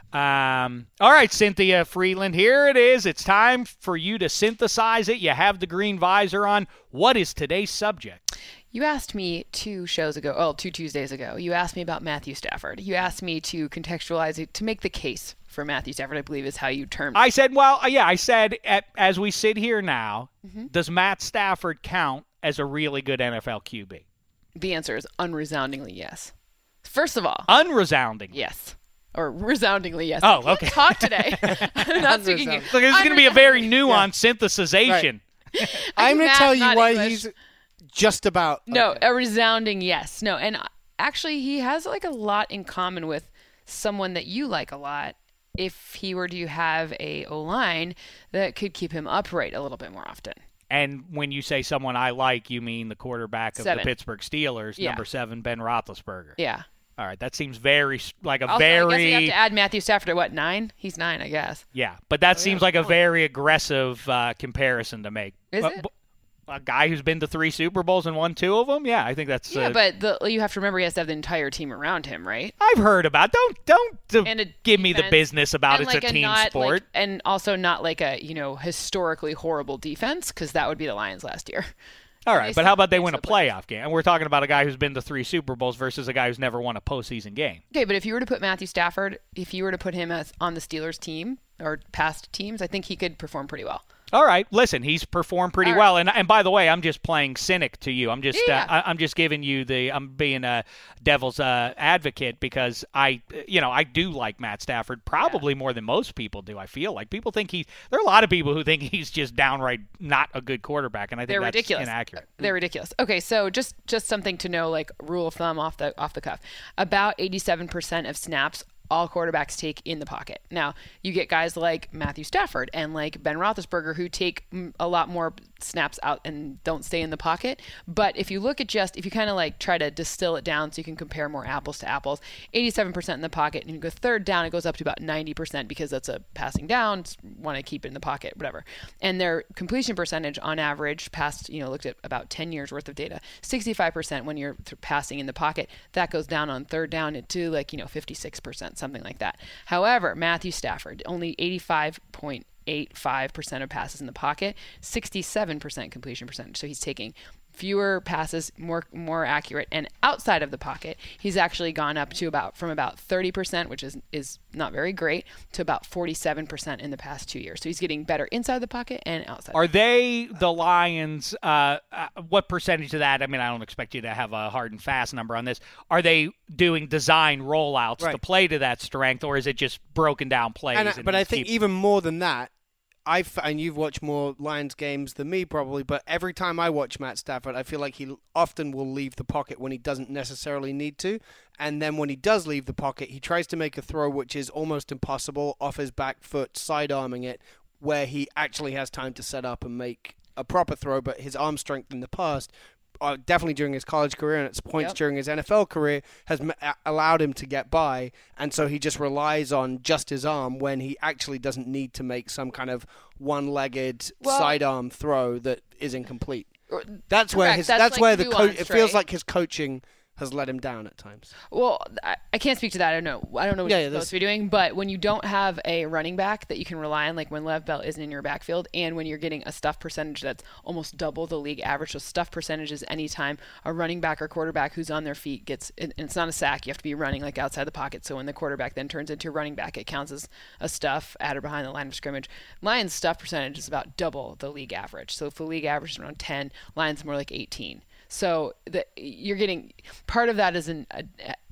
Um, all right, Cynthia Freeland, here it is. It's time for you to synthesize it. You have the green visor on. What is today's subject? You asked me two shows ago, well, two Tuesdays ago, you asked me about Matthew Stafford. You asked me to contextualize it, to make the case for Matthew Stafford, I believe is how you termed it. I said, well, uh, yeah, I said, at, as we sit here now, Mm-hmm. does Matt Stafford count as a really good N F L Q B? The answer is unresoundingly yes. First of all, Unresounding. yes. Or resoundingly yes. Oh, I can't okay. talk today. I'm not speaking. Unresounding. So this is going to be a very nuanced synthesization. I'm going to math, tell you not why English. he's just about. No, okay. a resounding yes. No, and actually, he has like a lot in common with someone that you like a lot. If he were to have a O-line that could keep him upright a little bit more often. And when you say someone I like, you mean the quarterback of Seven. the Pittsburgh Steelers, Yeah. number seven, Ben Roethlisberger. Yeah. All right, that seems very like a Also, very I guess we have to add Matthew Stafford at what, nine? He's nine, I guess. yeah, but that seems like a very aggressive uh, comparison to make. Is But- it? but a guy who's been to three Super Bowls and won two of them? Yeah, I think that's. Yeah, uh, but the, you have to remember he has to have the entire team around him, right? I've heard about. Don't don't uh, And a give me the defense, business about and it's like a team not, sport. like- and also not like a you know historically horrible defense, because that would be the Lions last year. All They right, but still- how about they they win a still play. playoff game? And we're talking about a guy who's been to three Super Bowls versus a guy who's never won a postseason game. Okay, but if you were to put Matthew Stafford, if you were to put him as on the Steelers team or past teams, I think he could perform pretty well. All right, listen, he's performed pretty All right. well, and and by the way, I'm just playing cynic to you. I'm just Yeah. uh, I, I'm just giving you the I'm being a devil's uh, advocate because I you know I do like Matt Stafford probably more than most people do. I feel like people think he there are a lot of people who think he's just downright not a good quarterback, and I think They're that's ridiculous. inaccurate. They're ridiculous. Okay, so just just something to know, like rule of thumb off the off the cuff. About eighty-seven percent of snaps all quarterbacks take in the pocket. Now, you get guys like Matthew Stafford and like Ben Roethlisberger who take mm, a lot more snaps out and don't stay in the pocket. But if you look at just, if you kind of like try to distill it down so you can compare more apples to apples, eighty-seven percent in the pocket, and you go third down, it goes up to about ninety percent because that's a passing down, want to keep it in the pocket, whatever. And their completion percentage on average, past, you know, looked at about ten years worth of data, sixty-five percent when you're th- passing in the pocket. That goes down on third down to like, you know, fifty-six percent, something like that. However, Matthew Stafford, only eighty-five point eight five percent of passes in the pocket, sixty-seven percent completion percentage. So he's taking fewer passes, more more accurate, and outside of the pocket, he's actually gone up to about from about thirty percent, which is is not very great, to about forty-seven percent in the past two years. So he's getting better inside the pocket and outside. Are they the Lions? Uh, uh, what percentage of that? I mean, I don't expect you to have a hard and fast number on this. Are they doing design rollouts Right. to play to that strength, or is it just broken down plays? And, I- and but I you think keep- even more than that, I've and you've watched more Lions games than me probably, but every time I watch Matt Stafford, I feel like he often will leave the pocket when he doesn't necessarily need to, and then when he does leave the pocket, he tries to make a throw which is almost impossible off his back foot, side-arming it, where he actually has time to set up and make a proper throw, but his arm strength in the past, uh, definitely during his college career and at points Yep. during his N F L career, has m- a- allowed him to get by, and so he just relies on just his arm when he actually doesn't need to make some kind of one-legged Well- sidearm throw that is incomplete. That's where Correct. his. That's That's, like where the co- nuanced, it feels right? like his coaching has let him down at times. Well, I, I can't speak to that. I don't know. I don't know what Yeah, he's yeah, supposed to be doing. But when you don't have a running back that you can rely on, like when Lev Bell isn't in your backfield, and when you're getting a stuff percentage that's almost double the league average, so stuff percentage is anytime a running back or quarterback who's on their feet gets, and it's not a sack, you have to be running like outside the pocket. So when the quarterback then turns into a running back, it counts as a stuff added behind the line of scrimmage. Lions stuff percentage is about double the league average. So if the league average is around ten, Lions more like eighteen. So the, you're getting part of that is an, a,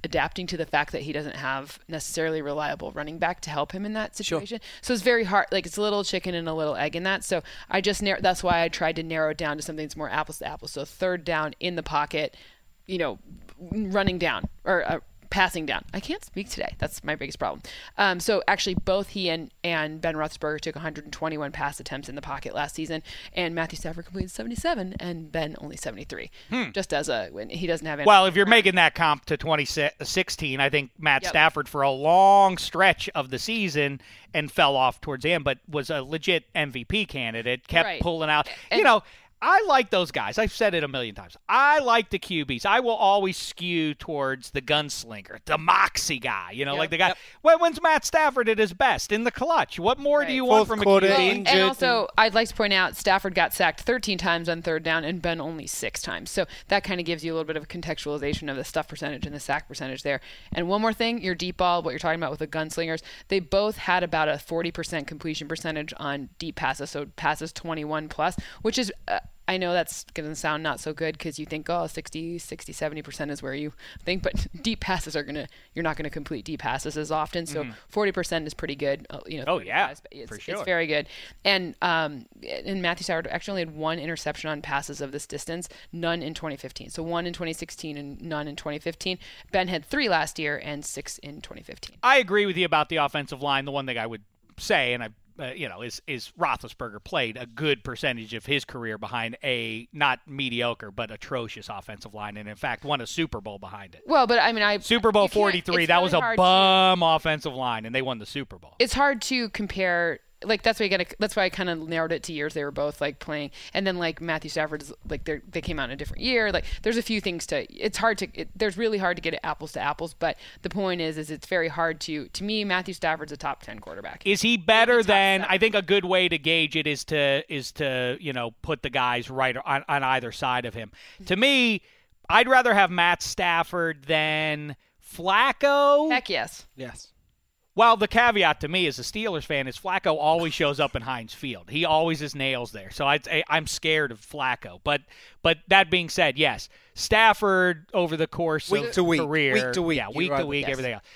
adapting to the fact that he doesn't have necessarily reliable running back to help him in that situation. Sure. So it's very hard. Like it's a little chicken and a little egg in that. So I just narrow, that's why I tried to narrow it down to something that's more apples to apples. So third down in the pocket, you know, running down or uh, passing down. I can't speak today. That's my biggest problem. Um, so actually both he and, and Ben Roethlisberger took one hundred twenty-one pass attempts in the pocket last season, and Matthew Stafford completed seventy-seven and Ben only seventy-three. Hmm. Just as a, when he doesn't have any. Well, if you're making that comp to twenty sixteen, I think Matt yep. Stafford for a long stretch of the season and fell off towards the end, but was a legit M V P candidate, kept right. pulling out. And, you know, I like those guys. I've said it a million times. I like the Q Bs. I will always skew towards the gunslinger, the moxie guy. You know, yep, like the guy. Yep. When, when's Matt Stafford at his best? In the clutch. What more right. do you Fourth want from quarter, a Q B? Well, and also, I'd like to point out, Stafford got sacked thirteen times on third down, and Ben only six times. So that kind of gives you a little bit of a contextualization of the stuff percentage and the sack percentage there. And one more thing, your deep ball, what you're talking about with the gunslingers, they both had about a forty percent completion percentage on deep passes, so passes twenty-one plus, which is uh, I know that's going to sound not so good because you think, oh, sixty, sixty, seventy percent is where you think, but deep passes are going to, you're not going to complete deep passes as often. So mm-hmm. forty percent is pretty good. Uh, you know, oh, yeah, it's, for sure. It's very good. And, um, and Matthew Stafford actually only had one interception on passes of this distance, none in twenty fifteen. So one in twenty sixteen and none in twenty fifteen. Ben had three last year and six in twenty fifteen. I agree with you about the offensive line. The one thing I would say, and I Uh, you know, is is Roethlisberger played a good percentage of his career behind a not mediocre but atrocious offensive line, and in fact won a Super Bowl behind it. Well, but I mean, I Super Bowl forty-three. That really was a bum to, offensive line, and they won the Super Bowl. It's hard to compare. Like that's why you gotta. That's why I kind of narrowed it to years they were both like playing, and then like Matthew Stafford's like they they came out in a different year. Like there's a few things to. It's hard to. It, there's really hard to get it apples to apples. But the point is, is it's very hard to. To me, Matthew Stafford's a top ten quarterback. Is he better than? Seven. I think a good way to gauge it is to is to you know put the guys right on, on either side of him. To me, I'd rather have Matt Stafford than Flacco. Heck yes. Yes. Well, the caveat to me as a Steelers fan is Flacco always shows up in Heinz Field. He always has nails there. So I, I'm scared of Flacco. But but that being said, yes, Stafford over the course week of to week. career. Week to week. Yeah, week right, to week, yes. everything else.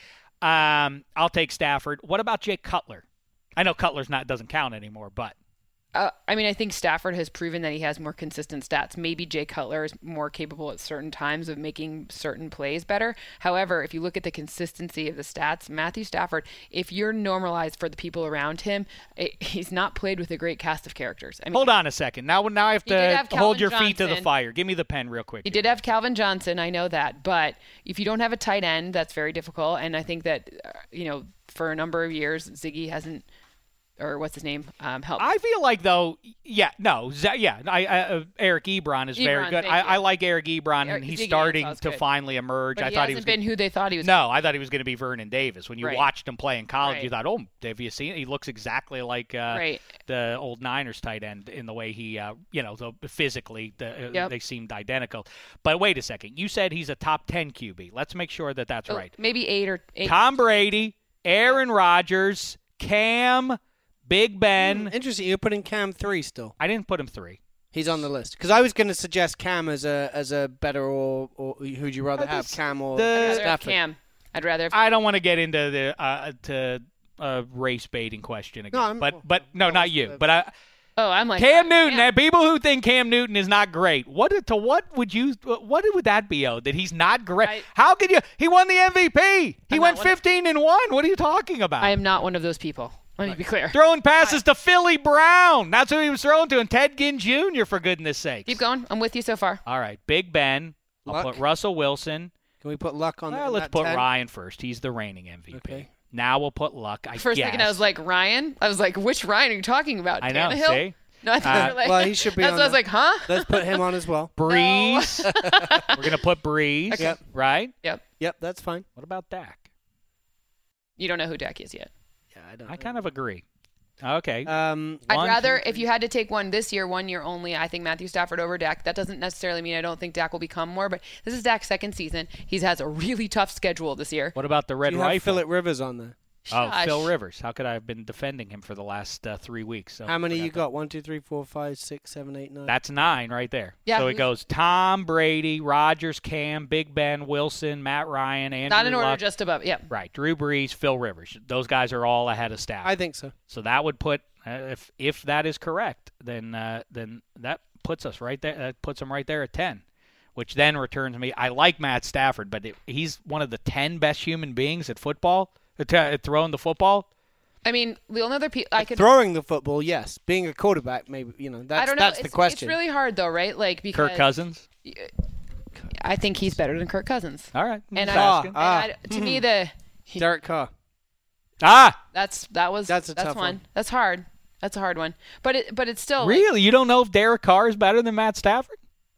Um, I'll take Stafford. What about Jake Cutler? I know Cutler's not doesn't count anymore, but. Uh, I mean, I think Stafford has proven that he has more consistent stats. Maybe Jay Cutler is more capable at certain times of making certain plays better. However, if you look at the consistency of the stats, Matthew Stafford, if you're normalized for the people around him, it, he's not played with a great cast of characters. I mean, hold on a second. Now, now I have to have hold your Johnson. feet to the fire. Give me the pen real quick. He did have Calvin Johnson. I know that. But if you don't have a tight end, that's very difficult. And I think that, uh, you know, for a number of years, Ziggy hasn't – or what's his name? Um, help. I feel like though, yeah, no, Z- yeah, I, I, uh, Eric Ebron is Ebron, very good. I, I like Eric Ebron, Eric, and he's Ziggy starting to good. finally emerge. But I he thought hasn't he was been gonna, who they thought he was. No, I thought he was going to be Vernon Davis. When you right. watched him play in college, right. you thought, oh, have you seen it? He looks exactly like uh, right. the old Niners tight end in the way he, uh, you know, the, physically the, uh, yep. they seemed identical. But wait a second, you said he's a top ten Q B. Let's make sure that that's oh, right. Maybe eight or eight. Tom Brady, Aaron yep. Rodgers, Cam. Big Ben. Mm, interesting. You're putting Cam three still. I didn't put him three. He's on the list because I was going to suggest Cam as a as a better or or who'd you rather uh, have, Cam or the, I'd rather have Stafford? Cam. I'd rather. Have I don't want to get into the uh, to uh, race baiting question again. No, I'm, but but no, well, not you. uh, But I. Oh, I'm like Cam uh, Newton. Cam. And people who think Cam Newton is not great. What to what would you? What would that be? Oh, that he's not great. I, How could you? He won the M V P. He I'm went fifteen and one. What are you talking about? I am not one of those people. Let me be clear. Throwing passes to Philly Brown. That's who he was throwing to, and Ted Ginn Junior for goodness sakes. Keep going. I'm with you so far. All right, Big Ben. I'll Luck. put Russell Wilson. Can we put Luck on? Well, on let's that put ten? Ryan first. He's the reigning M V P. Okay. Now we'll put Luck. I First guess. second, I was like Ryan. I was like, which Ryan are you talking about? I know. Tannehill? See. No, I thought Uh, you were like, well, he should be That's on what I was the- like, huh? Let's put him on as well. Breeze. We're gonna put Breeze. Okay. Yep. Right. Yep. Yep, that's fine. What about Dak? You don't know who Dak is yet. Yeah, I don't. I kind of agree. Okay. Um, I'd One, rather, two, if you had to take one this year, one year only, I think Matthew Stafford over Dak. That doesn't necessarily mean I don't think Dak will become more, but this is Dak's second season. He has a really tough schedule this year. what about the Red do you have Rifle? Phillip Rivers on there? Oh, Shush. Phil Rivers. How could I have been defending him for the last uh, three weeks? So How many forgot you that. got? One, two, three, four, five, six, seven, eight, nine. That's nine right there. Yeah, so it who's- goes Tom Brady, Rodgers, Cam, Big Ben, Wilson, Matt Ryan, Andrew Not in order, Luck. just above. Yeah. Right, Drew Brees, Phil Rivers. Those guys are all ahead of Stafford. I think so. So that would put, uh, if if that is correct, then uh, then that puts us right there. That puts them right there at ten, which then returns me. I like Matt Stafford, but it, he's one of the ten best human beings at football, at, at throwing the football. I mean, the only other people I could. Throwing the football, yes. Being a quarterback, maybe, you know, that's, I don't know. that's it's, the question. It's really hard though, right? Like because Kirk Cousins. I think he's better than Kirk Cousins. All right. And, just I, asking. and Ah. I, to me, the Derek Carr. ah, that's that was That's a that's tough one. one. That's hard. That's a hard one. But it but it's still like, really? You don't know if Derek Carr is better than Matt Stafford?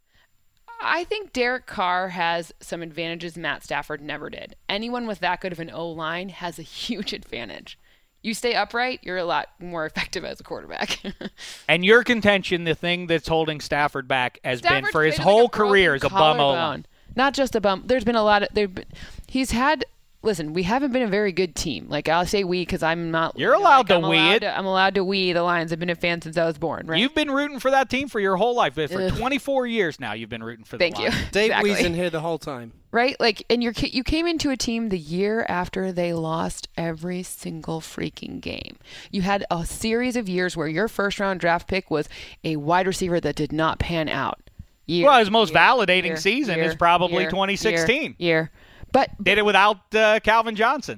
I think Derek Carr has some advantages Matt Stafford never did. Anyone with that good of an O-line has a huge advantage. You stay upright, you're a lot more effective as a quarterback. And your contention, the thing that's holding Stafford back has been Stafford's for his played like whole a broken career as a bum O-line. collarbone. Not just a bum. There's been a lot of there. He's had. Listen, we haven't been a very good team. Like I'll say we because I'm not. You're you know, allowed like, to I'm we allowed it. To, I'm allowed to we the Lions. I've been a fan since I was born. Right. You've been rooting for that team for your whole life. For Ugh. twenty-four years now, you've been rooting for the Thank you. Lions. Dave exactly. Weezen here the whole time. Right? Like, and you're you came into a team the year after they lost every single freaking game. You had a series of years where your first round draft pick was a wide receiver that did not pan out. Year, Well, his most year, validating year, season year, is probably year, twenty sixteen. Year, year. But Did it without uh, Calvin Johnson.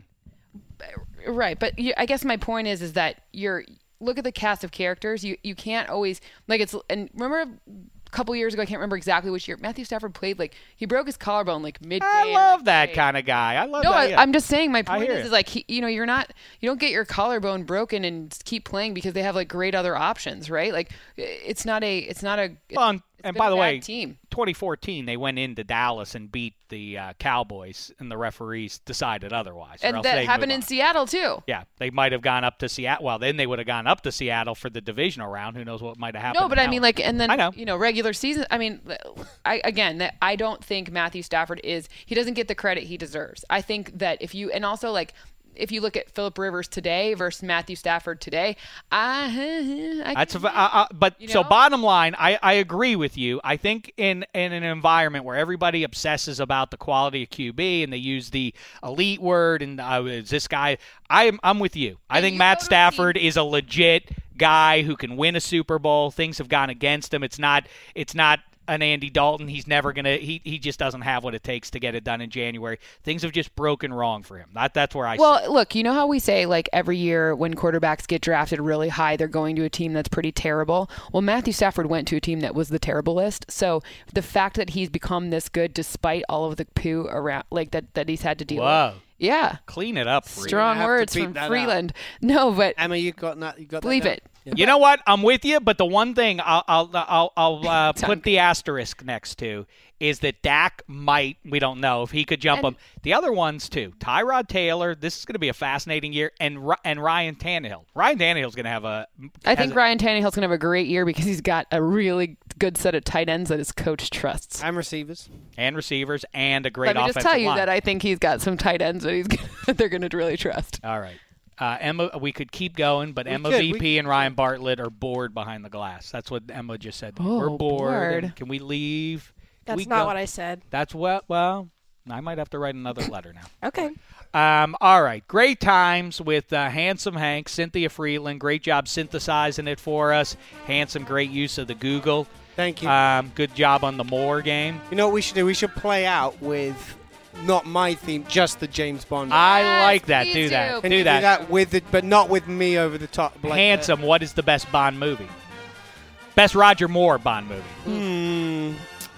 right, but you, I guess my point is, is that you're look at the cast of characters. You you can't always like it's. And remember, a couple years ago, I can't remember exactly which year. Matthew Stafford played like he broke his collarbone like mid. I love that kind of guy. I love No, that. I, yeah. I'm just saying. My point hear is, you. is like he, you know, you're not, you don't get your collarbone broken and keep playing because they have like great other options, right? Like it's not a, it's not a. Well, and, it's and been by a the bad way, team. twenty fourteen they went into Dallas and beat the uh, Cowboys, and the referees decided otherwise. or And else that they'd happened move in on. Seattle too. Yeah, they might have gone up to Seattle. Well, then they would have gone up to Seattle for the divisional round. Who knows what might have happened? No, but in I mean, Dallas. like, and then I know. you know, regular season. I mean, I again, that I don't think Matthew Stafford is. He doesn't get the credit he deserves. I think that if you and also like. If you look at Phillip Rivers today versus Matthew Stafford today, I, I That's a, can- uh, uh, but you so know? bottom line, I, I agree with you. I think in in an environment where everybody obsesses about the quality of Q B and they use the elite word and uh, is this guy, I'm I'm with you. I And think you Matt go to a Stafford team- is a legit guy who can win a Super Bowl. Things have gone against him. It's not it's not an Andy Dalton. He's never gonna. He he just doesn't have what it takes to get it done in January. Things have just broken wrong for him. That that's where I. Well, sit. look, you know how we say like every year when quarterbacks get drafted really high, they're going to a team that's pretty terrible. Well, Matthew Stafford went to a team that was the terrible list. So the fact that he's become this good despite all of the poo around, like that that he's had to deal Whoa. with. Yeah, Clean it up, Free. strong have to words beep from that out. Freeland. No, but Emma, you got that? You got that? believe down? it. You know what? I'm with you, but the one thing I'll I'll I'll, I'll uh, Tongue. put the asterisk next to is that Dak might. We don't know if he could jump And- him. The other ones too. Tyrod Taylor. This is going to be a fascinating year, and Ry- and Ryan Tannehill. Ryan Tannehill's going to have a. I has think a- Ryan Tannehill's gonna have a great year because he's got a really good set of tight ends that his coach trusts. And receivers. and receivers and a great Let me offensive just tell you line. that I think he's got some tight ends that he's gonna, that they're gonna really trust. All right. Uh, Emma, we could keep going, but We Emma could, V we P could. and Ryan Bartlett are bored behind the glass. That's what Emma just said. Oh, We're bored. bored. and Can we leave? Can That's we not go? what I said. That's what. Well, I might have to write another letter now. Okay. Um, all right. Great times with uh, Handsome Hank, Cynthia Freeland. Great job synthesizing it for us. Handsome, great use of the Google. Thank you. Um, good job on the Moore game. you know what we should do? We should play out with not my theme, just the James Bond. I Yes, like that. please Do that. do. Can Do you that. do that with it, but not with me over the top. Like Handsome. What is the best Bond movie? Best Roger Moore Bond movie. Hmm.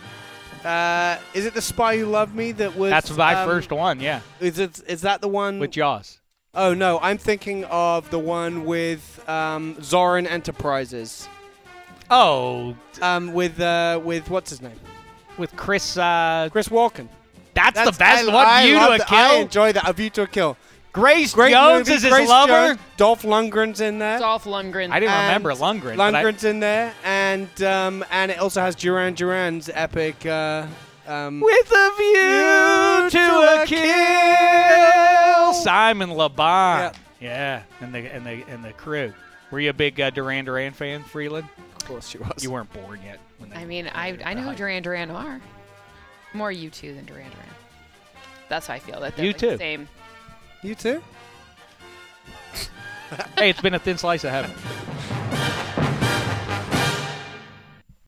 Uh, is it The Spy Who Loved Me that was? That's my um, first one. Yeah, Is it? Is that the one with Jaws. Oh no, I'm thinking of the one with um, Zoran Enterprises. Oh, Um, with uh, with what's his name? with Chris. Uh, Chris Walken. that's, the best I, one. I View to love a that. I Kill. enjoy that. A View to a Kill. Grace Great Jones movie. is his Grace lover. Jones. Dolph Lundgren's in there. Dolph Lundgren. I didn't And remember Lundgren. but I- Lundgren's in there, and um, and it also has Duran Duran's epic. Uh, um, With a view to a kill. Simon LeBon. Yeah. Yeah, and the and the and the crew. Were you a big uh, Duran Duran fan, Freeland? Of course she was. You weren't born yet. When they, I mean, when I they were I know at who the Duran Duran are. More U two than Duran Duran. That's how I feel. That they're U like two. the same. You too? height. Hey, it's been a thin slice of heaven.